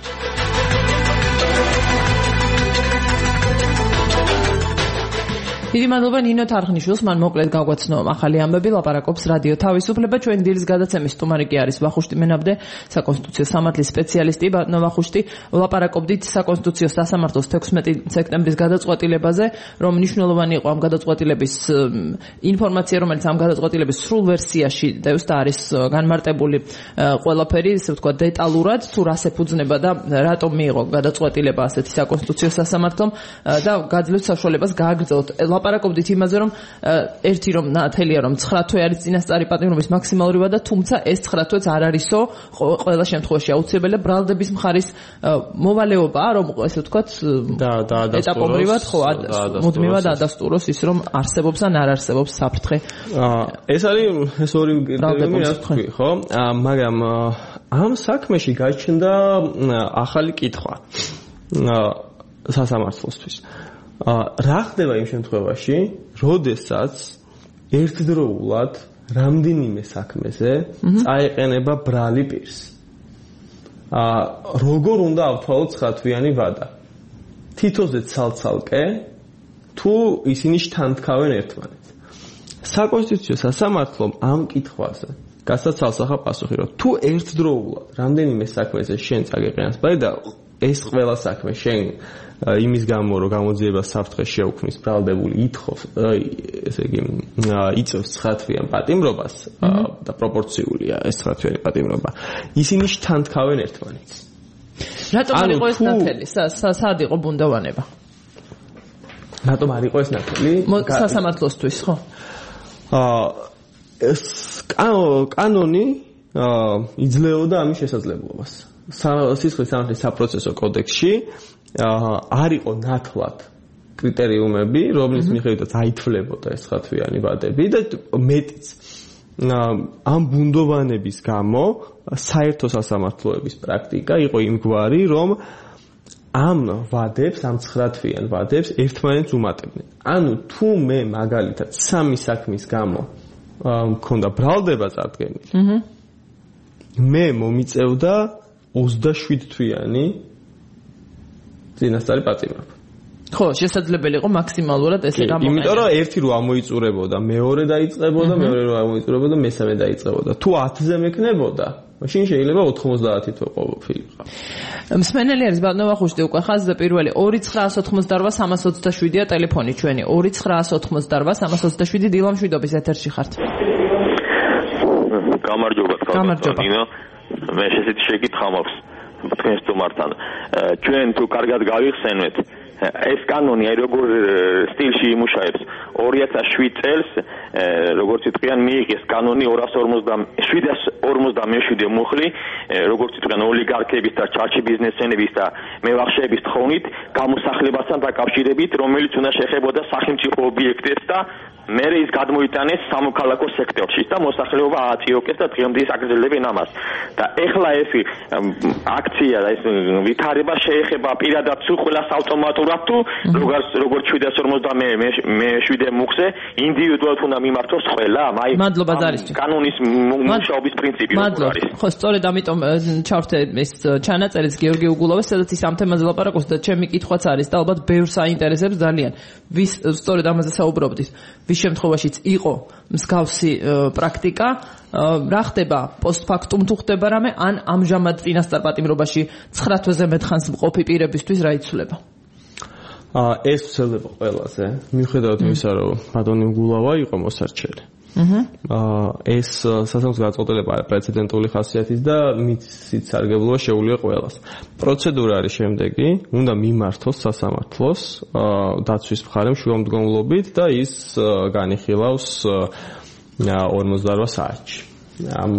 დიდი მადლობა ნინო თარხნიშვილს, მან მოკლედ გაგვაცნო ახალი ამბები, ლაპარაკობს რადიო თავისუფლება. ჩვენ დილის გადაცემის სტუმარი კი არის ვახუშტი მენაბდე, საკონსტიტუციო სამართლის სპეციალისტი. ბატონო ვახუშტი, ვლაპარაკობდით საკონსტიტუციო სასამართლოს 16 სექტემბრის გადაწყვეტილებაზე, რომ მნიშვნელოვანი იყო ამ გადაწყვეტილების ინფორმაცია, რომელიც ამ გადაწყვეტილების სრულ ვერსიაში დევს და არის განმარტებული ყველაფერი, ისე ვთქვათ, დეტალურად, თუ რას ეფუძნება და რატომ მიიღო გადაწყვეტილება ასეთი საკონსტიტუციო სასამართლომ და გაძლევთ საშუალებას გააგრძელოთ. ლაპარაკობდით იმაზე, რომ ერთი რომ ნათელია, რომ 9 თვე არის წინასწარი პატიმრობის მაქსიმალური ვადა, თუმცა ეს 9 თვეც არ არისო ყველა შემთხვევაში აუცილებელია ბრალდების მხარის მოვალეობაა, რომ ესე ვთქვათ ეტაპობრივად ხო მუდმივად ადასტუროს ის, რომ არსებობს ან არ არსებობს საფრთხე. ეს არის ეს ორი კრიტერიუმი, რაც თქვი, ხო? მაგრამ ამ საქმეში გაჩნდა ახალი კითხვა სასამართლოსთვის. რა ხდება იმ შემთხვევაში, როდესაც ერთდროულად რამდენიმე საქმეზე წაეყენება ბრალი პირს? როგორ უნდა ავთვალოთ 9 თვიანი ვადა? თითოზე ცალ-ცალკე თუ ისინი შთანთქავენ ერთმანეთს. საკონსტიტუციო სასამართლომ ამ კითხვაზე გასაცალსახა პასუხი, რომ თუ ერთდროულად რამდენიმე საქმეზე შენ წაგეყენას ბრალი და ეს ყველა საქმე შენ იმის გამო რომ გამოძიებას საფრთხე შეუქმნის ბრალდებული ითხოვს, ესე იგი იწევს 9 თვიან პატიმრობას და პროპორციულია ეს 9 თვიანი პატიმრობა. ისინი შთანთქავენ ერთმანეთს. რატომ არ იყო ეს ნათელი? სად იყო ბუნდოვანება? რატომ არ იყო ეს ნათელი? სასამართლოსთვის, ხო? ეს კანონი იძლეოდა ამის შესაძლებლობას. სისხლის სამართლის საპროცესო კოდექსში არ იყო ნათლად კრიტერიუმები, რომლის მიხედვითაც აითვლებოდა ეს ხათვიანი ვადები და მეტიც ამ ბუნდოვანების გამო საერთო სასამართლოების პრაქტიკა იყო იმგვარი, რომ ამ ვადებს, ამ 9 თვიან ვადებს ერთმანეთს უმატებდნენ. ანუ თუ მე მაგალითად 3 საქმის გამო მქონდა ბრალდება წარდგენილი, მე მომიწევდა 27 თვიანი წინასწარი პატიმრობა. ხო, შესაძლებელი იყო მაქსიმალურად ესე გამოყენება. იმიტომ რომ ერთი რო ამოიწურებოდა, მეორე დაიწყებოდა, მეორე რო ამოიწურებოდა, მესამე დაიწყებოდა. თუ 10-ზე მექნებოდა, მაშინ შეიძლება 90 თვე ყოფილიყო. მსმენელი არის ბალნოვახუშტი უკვე ხაზზე პირველი 2988327-ია ტელეფონი ჩვენი 2988327 დილამშვიდობის ეთერში ხართ. გამარჯობა. მე შესეთი შეკითხვა მაქვს თქვენ სტუმართან. ჩვენ თუ კარგად გავიხსენეთ ეს კანონი აი როგორ სტილში იმუშავებს 2007 წელს როგორც იტყვიან მიიღეს კანონი 747 მუხლი როგორც იტყვიან ოლიგარქების და ჩარჩი ბიზნესმენების და მევახშეების თხოვნით გამოსახლებასთან დაკავშირებით რომელიც უნდა შეხებოდა სახელმწიფო ობიექტებს და მერე ის გადმოიტანეს სამოქალაქო სექტორში და მოსახლეობა ააწიოკეს და დღემდე აგრძელებენ ამას და ეხლა ეს აქცია და ეს ვითარება შეეხება პირადად სულ ყველას ავტომატურად თუ როგორც 750 მუხზე ინდივიდუალურად უნდა მიმართოს ყველა აი მადლობა ზარისთვის კანონის მუშაობის პრინციპი როგორ არის ხო სწორედ ამიტომ ჩავთე ეს ჩანაწერიც გიორგი უგულოვას სადაც ის ამ თემაზე ლაპარაკობს და ჩემი კითხვაც არის და ალბათ ბევრს აინტერესებს ძალიან ვის სწორედ ამაზე საუბრობდით ვის შემთხვევაშიც იყო მსგავსი პრაქტიკა რა ხდება პოსტფაქტუმ თუ ხდება რამე ან ამჟამად წინასწარ პატიმრობაში 9 თვეზე მეტ ხანს მყოფი პირებისთვის რა იცვლება ეს ვცელდება ყველაზე მიუხედავად იმისა რომ ბატონი უგულავა იყო მოსარჩელი ეს სასამართლოს გადაწყვეტილება პრეცედენტული ხასიათის და მისით სარგებლობა შეუძლია ყველას. პროცედურა არის შემდეგი, უნდა მიმართოს სასამართლოს დაცვის მხარემ შუამდგომლობით და ის განიხილავს 48 საათში. ამ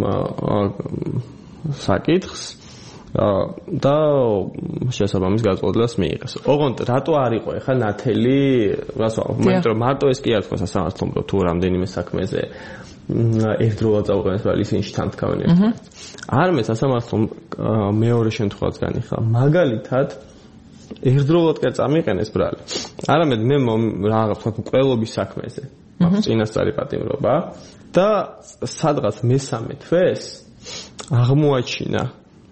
საკითხს და შესაბამის გადაწყვეტილებას მიიღეს. ოღონდ რატო არ იყო ახლა ნათელი, რასო, იმიტომ რომ მარტო ეს კი არ თქვა სასამართლომ, რომ თუ რამდენიმე საქმეზე ერთდროულად წაუყენეს ვალისინში თანთქავენ ერთმანეთს. არამედ სასამართლომ მეორე შემთხვევაც განიხილა. მაგალითად ერთდროულად კი წამიყენეს ბრალი. არამედ მე რაღაც თქვა მკვლელობის საქმეზე. მაქვს წინასწარი პატიმრობა და სადღაც მესამე თვეს აღმოაჩინა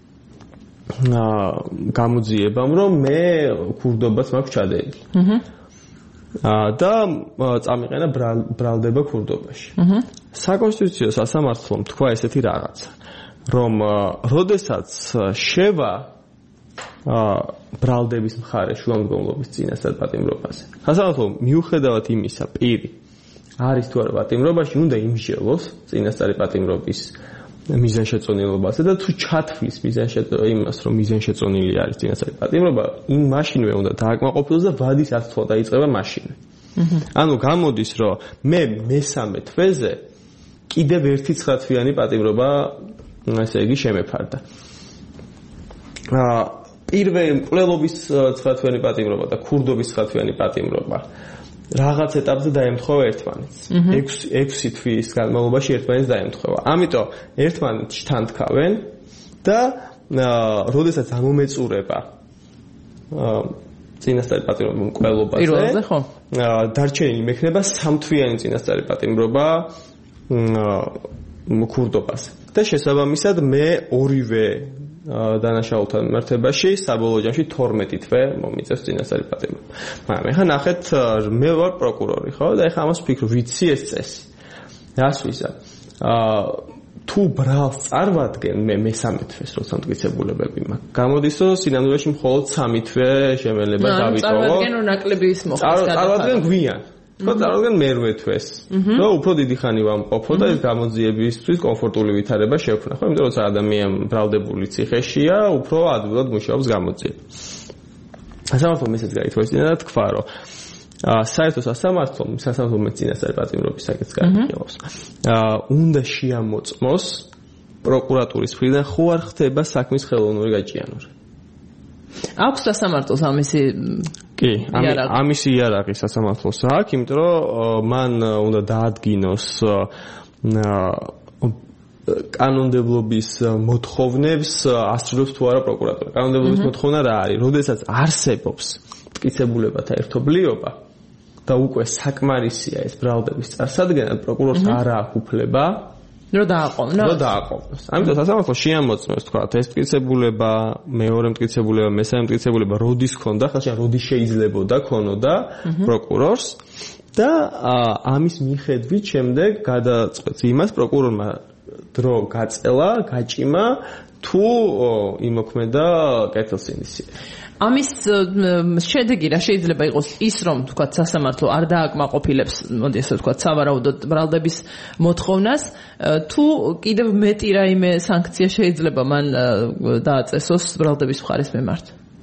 გამოძიებამ რომ მე ქურდობას მაქვს ჩადენილი. და წამიყენა ბრალდება ქურდობაში. საკონსტიტუციო სასამართლომ თქვა ესეთი რაღაცა, რომ როდესაც შევა ბრალდების მხარე შუამდგომლობის წინასწარ პატიმრობაზე. სასამართლომ მიუხედავად იმისა, პირი არის თუ არა პატიმრობაში, უნდა იმსჯელოს წინასწარი პატიმრობის მიზანშეწონილობაზე და თუ ჩათვლის იმას რომ მიზანშეწონილი არის წინასწარი პატიმრობა, იმ მაშინვე უნდა დააკმაყოფილოს და ვადის აცვლა დაიწყება მაშინვე. ანუ გამოდის რომ მე მესამე თვეზე კიდევ ერთი 9 თვიანი პატიმრობა ესე იგი შემეფარდა. პირველი მკვლელობის 9 თვიანი პატიმრობა და ქურდობის 9 თვიანი პატიმრობა რაღაც ეტაპზე დაემთხვევა ერთმანეთს. 6 თვის განმავლობაში ერთმანეთს დაემთხვევა. ამიტომ ერთმანეთს თანთქავენ და როდესაც ამომეწურება წინასწარი პატიმრობა მკვლელობაზე. პირველზე ხო? დარჩენილი მექნება 3 თვიანი წინასწარი პატიმრობა ქურდობაზე. და შესაბამისად მე ორივე დანაშაულთან მიმართებაში საბოლოო ჯამში 12 თვე მომიწევს წინასწარი პატიმრობა. მაგრამ ეხლა ნახეთ მე ვარ პროკურორი, ხო? და ეხლა ამას ვფიქრობ, ვიცი ეს წესი. რას ვიზარ? თუ ბრალს წარმატგენ მე მესამე თვეს როცა მტკიცებულებები მაქვს. გამოდის რომ სინამდვილეში მხოლოდ 3 თვე შემეძლება დავიტოვო. წარმატგენ რომ ნაკლები ის მოხდეს გადაფარა. წარმატგენ გვიან. ხო, წარმოიდგინეთ მერვე თვეს, რომ უფრო დიდი ხანი ვამყოფო და ეს გამოძიებისთვის კომფორტული ვითარება შექმნა. ხო, იმიტომ რომ ადამიანი ბრალდებული ციხეშია, უფრო ადვილად მუშაობს გამოძიება. სასამართლომ ისეც გაითვალისწინა და თქვა, რომ საერთო სასამართლომ მეცინასწარი პატიმრობის საკითხს განიხილავს. უნდა შეამოწმოს პროკურატურის მხრიდან ხო არ ხდება საქმის ხელოვნური გაჭიანურება. აქვს სასამართლოს ამისი კი, ამისი იარაღი სასამართლოს აქვს, იმიტომ რომ მან უნდა დაადგინოს კანონმდებლობის მოთხოვნებს ასრულებს თუ არა პროკურატურა. კანონმდებლობის მოთხოვნა რა არის? როდესაც არსებობს მტკიცებულებათა ერთობლიობა და უკვე საკმარისია ეს ბრალდების წარსადგენად, პროკურორს არ აქვს უფლება რომ დააყოვნოს. ამიტომ სასამართლო შეამოწმებს თქვა ეს მტკიცებულება, მეორე მტკიცებულება, მესამე მტკიცებულება როდის ქონდა, ხალხი როდის შეიძლებოდა ქონოდა პროკურორს და ამის მიხედვით შემდეგ გადაწყვეტს იმას პროკურორმა დრო გაწელა, გაჭიმა თუ იმოქმედა კეთილსინდისიერება. ამის შედეგი რა შეიძლება იყოს ის რომ თქვა სასამართლო არ დააკმაყოფილებს, მოდი ასე ვთქვა, სავარაუდოდ ბრალდების მოთხოვნას, თუ კიდევ მეტი რაიმე სანქცია შეიძლება მან დააწესოს ბრალდების მხარის მიმართ.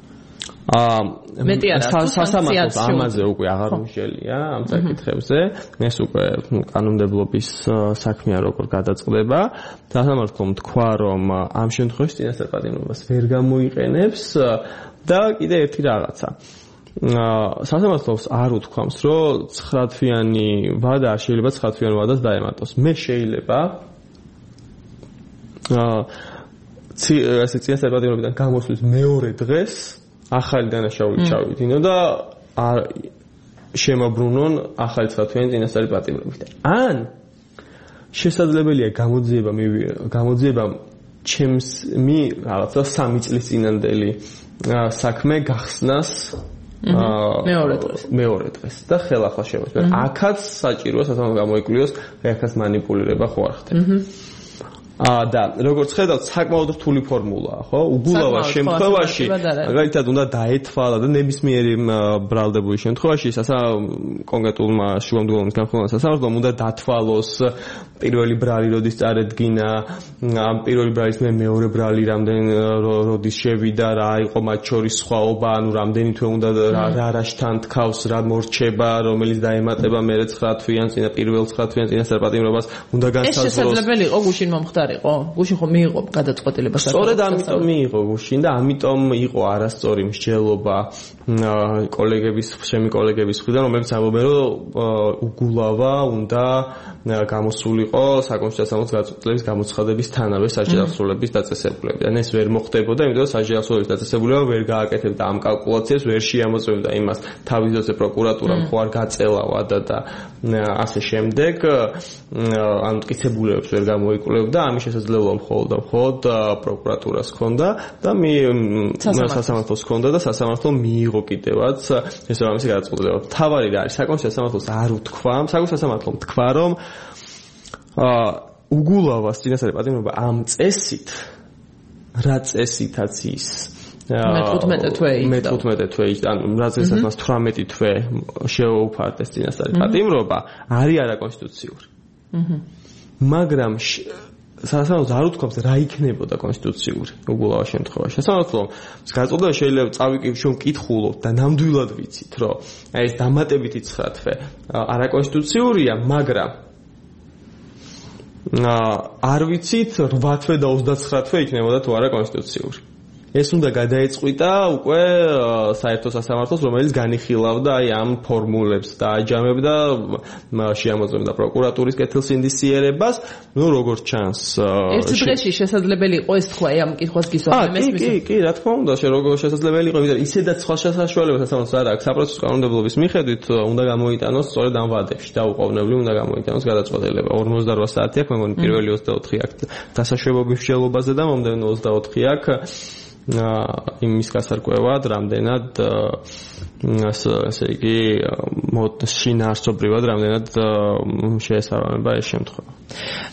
სასამართლოს ამაზე უკვე აღარ უშელია ამ საკითხებზე. ეს უკვე კანონმდებლობის საქმეა როგორ გადაწყდება. სასამართლომ თქვა რომ ამ შემთხვევაში წინასწარ პატიმრობას ვერ გამოიყენებს და კიდე ერთი რაღაცა. სასამართლოს არ უთქვამს, რომ 9 თვიანი ვადა არ შეიძლება 9 თვიან ვადას დაემატოს. მე შეიძლება წინასწარ პატიმრობიდან გამოსვლის მეორე დღეს ახალი დანაშაული ჩავიდინო და შემოbrunონ ახალი 9 თვიანი წინასწარი პატიმრობით. ან შესაძლებელია გამოძიებამ ჩემს რაღაცა 3 წლის წინანდელი საქმე გახსნას მეორე დღეს და ხელახლა შემოწმე. აქაც საჭიროა სასამართლომ გამოიკვლიოს, აქაც მანიპულირება ხო არ ხდება. და როგორც ხედავთ, საკმაოდ რთული ფორმულაა, ხო? უგულავას შემთხვევაში, მაგალითად, უნდა დაეთვალა და ნებისმიერი ბრალდებული შემთხვევაში, კონკრეტულმა შუამდგომლობის განხილვის სასამართლომ უნდა დათვალოს პირველი ბრალი როდის წარედგინა, ამ პირველი ბრალის მეორე ბრალი როდის შევიდა, რა იყო მათ შორის სხვაობა, ანუ რამდენი თვე უნდა რა შთან თქავს, რა მორჩება, რომელიც დაემატება მერე 9 თვიან წინა პირველ 9 თვიან წინასწარ პატიმრობას, უნდა განსაზღვროს. ეს შესაძლებელი იყო გუშინ მომხდარიყო? გუშინ ხო მიიღო გადაწყვეტილება საქართველოს. სწორედ ამიტომ მიიღო გუშინ და ამიტომ იყო არასწორი მსჯელობა ჩემი კოლეგების მხრიდან, რომლებიც ამბობენ, რომ უგულავა უნდა გამოსულიყო საკონსტიტუციო სასამართლოს გადაწყვეტილების გამოცხადების თანავე საჯარო აღსრულების დაწესებულებიდან. ეს ვერ მოხდებოდა, იმიტომ რომ საჯარო აღსრულების დაწესებულება ვერ გააკეთებდა ამ კალკულაციას, ვერ შეამოწმებდა იმას თავის დროზე პროკურატურამ ხო არ გაწელა ვადა და ასე შემდეგ, ამ მტკიცებულებებს ვერ გამოიკვლევდა, ამის შესაძლებლობა მხოლოდ პროკურატურას ჰქონდა და სასამართლოს ჰქონდა და სასამართლო მიიღო კიდევაც შესაბამისი გადაწყვეტილება. თავარი რა არის, საკონსტიტუციო სასამართლოს არ უთქვა, საკონსტიტუციო სასამართლომ თქვა, რომ უგულავას წინასწარი პატიმრობა ამ წესით, რა წესითაც ის მე-15 თვე, ანუ რა წესითაც მას 18 თვე შეუფარდეს წინასწარი პატიმრობა, არის არაკონსტიტუციური. მაგრამ სასამართლოს არ უთქვამს რა იქნებოდა კონსტიტუციური უგულავას შემთხვევაში. სასამართლომ გადაწყვეტა შეიძლება წავიკითხულოთ მკითხულობთ და ნამდვილად ვიცით, რომ ეს დამატებითი 9 თვე არაკონსტიტუციურია, მაგრამ არ ვიცით 8 თვე და 29 თვე იქნებოდა თუ არა კონსტიტუციური. ეს უნდა გადაეწყვიტა უკვე საერთო სასამართლოს, რომელიც განიხილავდა აი ამ ფორმულებს და აჯამებდა შეამოწმებდა პროკურატურის კეთილსინდისიერებას. ნუ როგორც ჩანს, ერთი დღეში შესაძლებელი იყო ეს თქვა ამ კითხვას გისვამდეს. კი, რა თქმა უნდა, როგორ შესაძლებელი იყო, ვიდრე ისედაც სხვა საშუალება სასამართლოს არ აქვს. საპროცესო კანონმდებლობის მიხედვით უნდა გამოიტანოს სწორედ ამ ვადებში და უყოვნებლივ უნდა გამოიტანოს გადაწყვეტილება. 48 საათი აქვს, მეგონი პირველი 24 აქვს დასაშვებობის მსჯელობაზე და მომდევნო 24 აქვს იმის გასარკვევად, რამდენად ასე იგი შინაარსობრივად რამდენად შეესაბამება ეს შემთხვევა.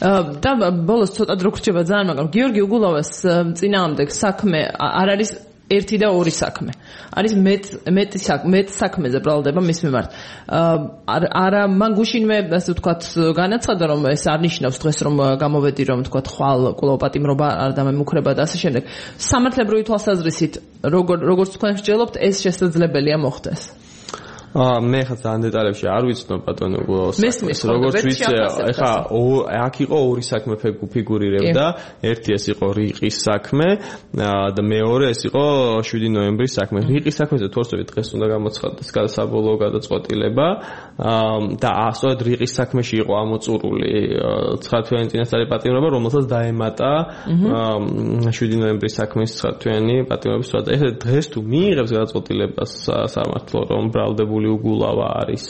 და ბოლოს ცოტა დრო გრჩება ძალიან, მაგრამ გიორგი უგულავას წინააღმდეგ საქმე არ არის ერთი და ორი საქმე. არის მეტ საქმეზე ბრალდება მის მიმართ. არა მან გუშინვე ასე ვთქვათ განაცხადა რომ ეს არ ნიშნავს დღეს რომ გამოვედი რომ ვთქვათ ხვალ კვლავ პატიმრობა არ დამემუქრება და ასე შემდეგ. სამართლებრივი თვალსაზრისით როგორც თქვენ მსჯელობთ ეს შესაძლებელია მოხდეს. მე ხა ძალიან დეტალებში არ ვიცნობ ბატონო როგორც ვიცი ეხა აქ იყო ორი საქმე ფიგურირებდა ერთი ეს იყო რიყის საქმე და მეორე ეს იყო 7 ნოემბრის საქმე რიყის საქმეზე თორსები დღეს უნდა გამოცხადდეს საბოლოო გადაწყვეტილება და ასოად რიყის საქმეში იყო ამოწურული 9 თვიანი წინასწარი პატიმრობა რომელსაც დაემატა 7 ნოემბრის საქმის 9 თვიანი პატიმრობის სვლა და ეხლა დღეს თუ მიიღებს გადაწყვეტილებას სამართლო რომ ბრალდებული უგულავა არის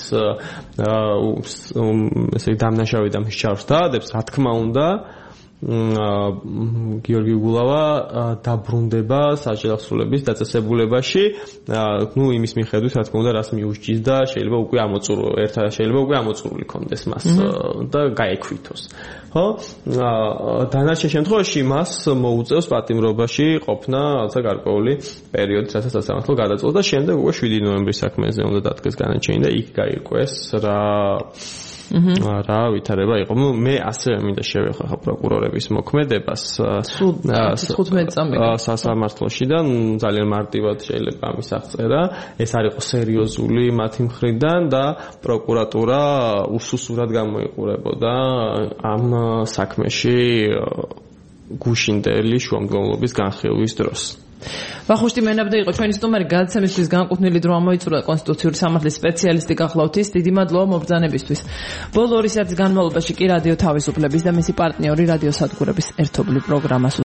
ესე დამნაშავე და მის ჩარს დაადებს რა თქმა უნდა გიორგი უგულავა დაბრუნდება საჯელახსრულების დაწესებულებაში ნუ იმის მიხედვით რა თქმა უნდა რას მიუსჯის და შეიძლება უკვე ამოწურული კონდეს მას და გაექვითოს ხო დანარჩენ შემთხვევაში მას მოუწევს პატიმრობაში ყოფნა რაღაცა გარკვეული პერიოდი რასაც სასამართლო გადაწყვეტს და შემდეგ უკვე 7 ნოემბრის საქმეზე უნდა დადგეს განაჩენი და იქ გაირკვეს რა ვითარება იყო. მე ასევე მინდა შევეხო ხა პროკურორების მოქმედებას სასამართლოში და ძალიან მარტივად შეიძლება ამის აღწერა. ეს არ იყო სერიოზული მათი მხრიდან და პროკურატურა უსუსურად გამოიყურებოდა ამ საქმეში გუშინდელი შუამდგომლობის განხილვის დროს. ვახუშტი მენაბდა იყო ჩვენი სტუმარი გადაცემისთვის განკუთვნილი დრო ამოიწურა კონსტიტუციური სამართლის სპეციალისტი გახლავთ ის დიდი მადლობა მობრძანებისთვის. ბოლო 2 საათის განმავლობაში კი რადიო თავისუფლების და მისი პარტნიორი რადიო სადგურების ერთობლივ პროგრამას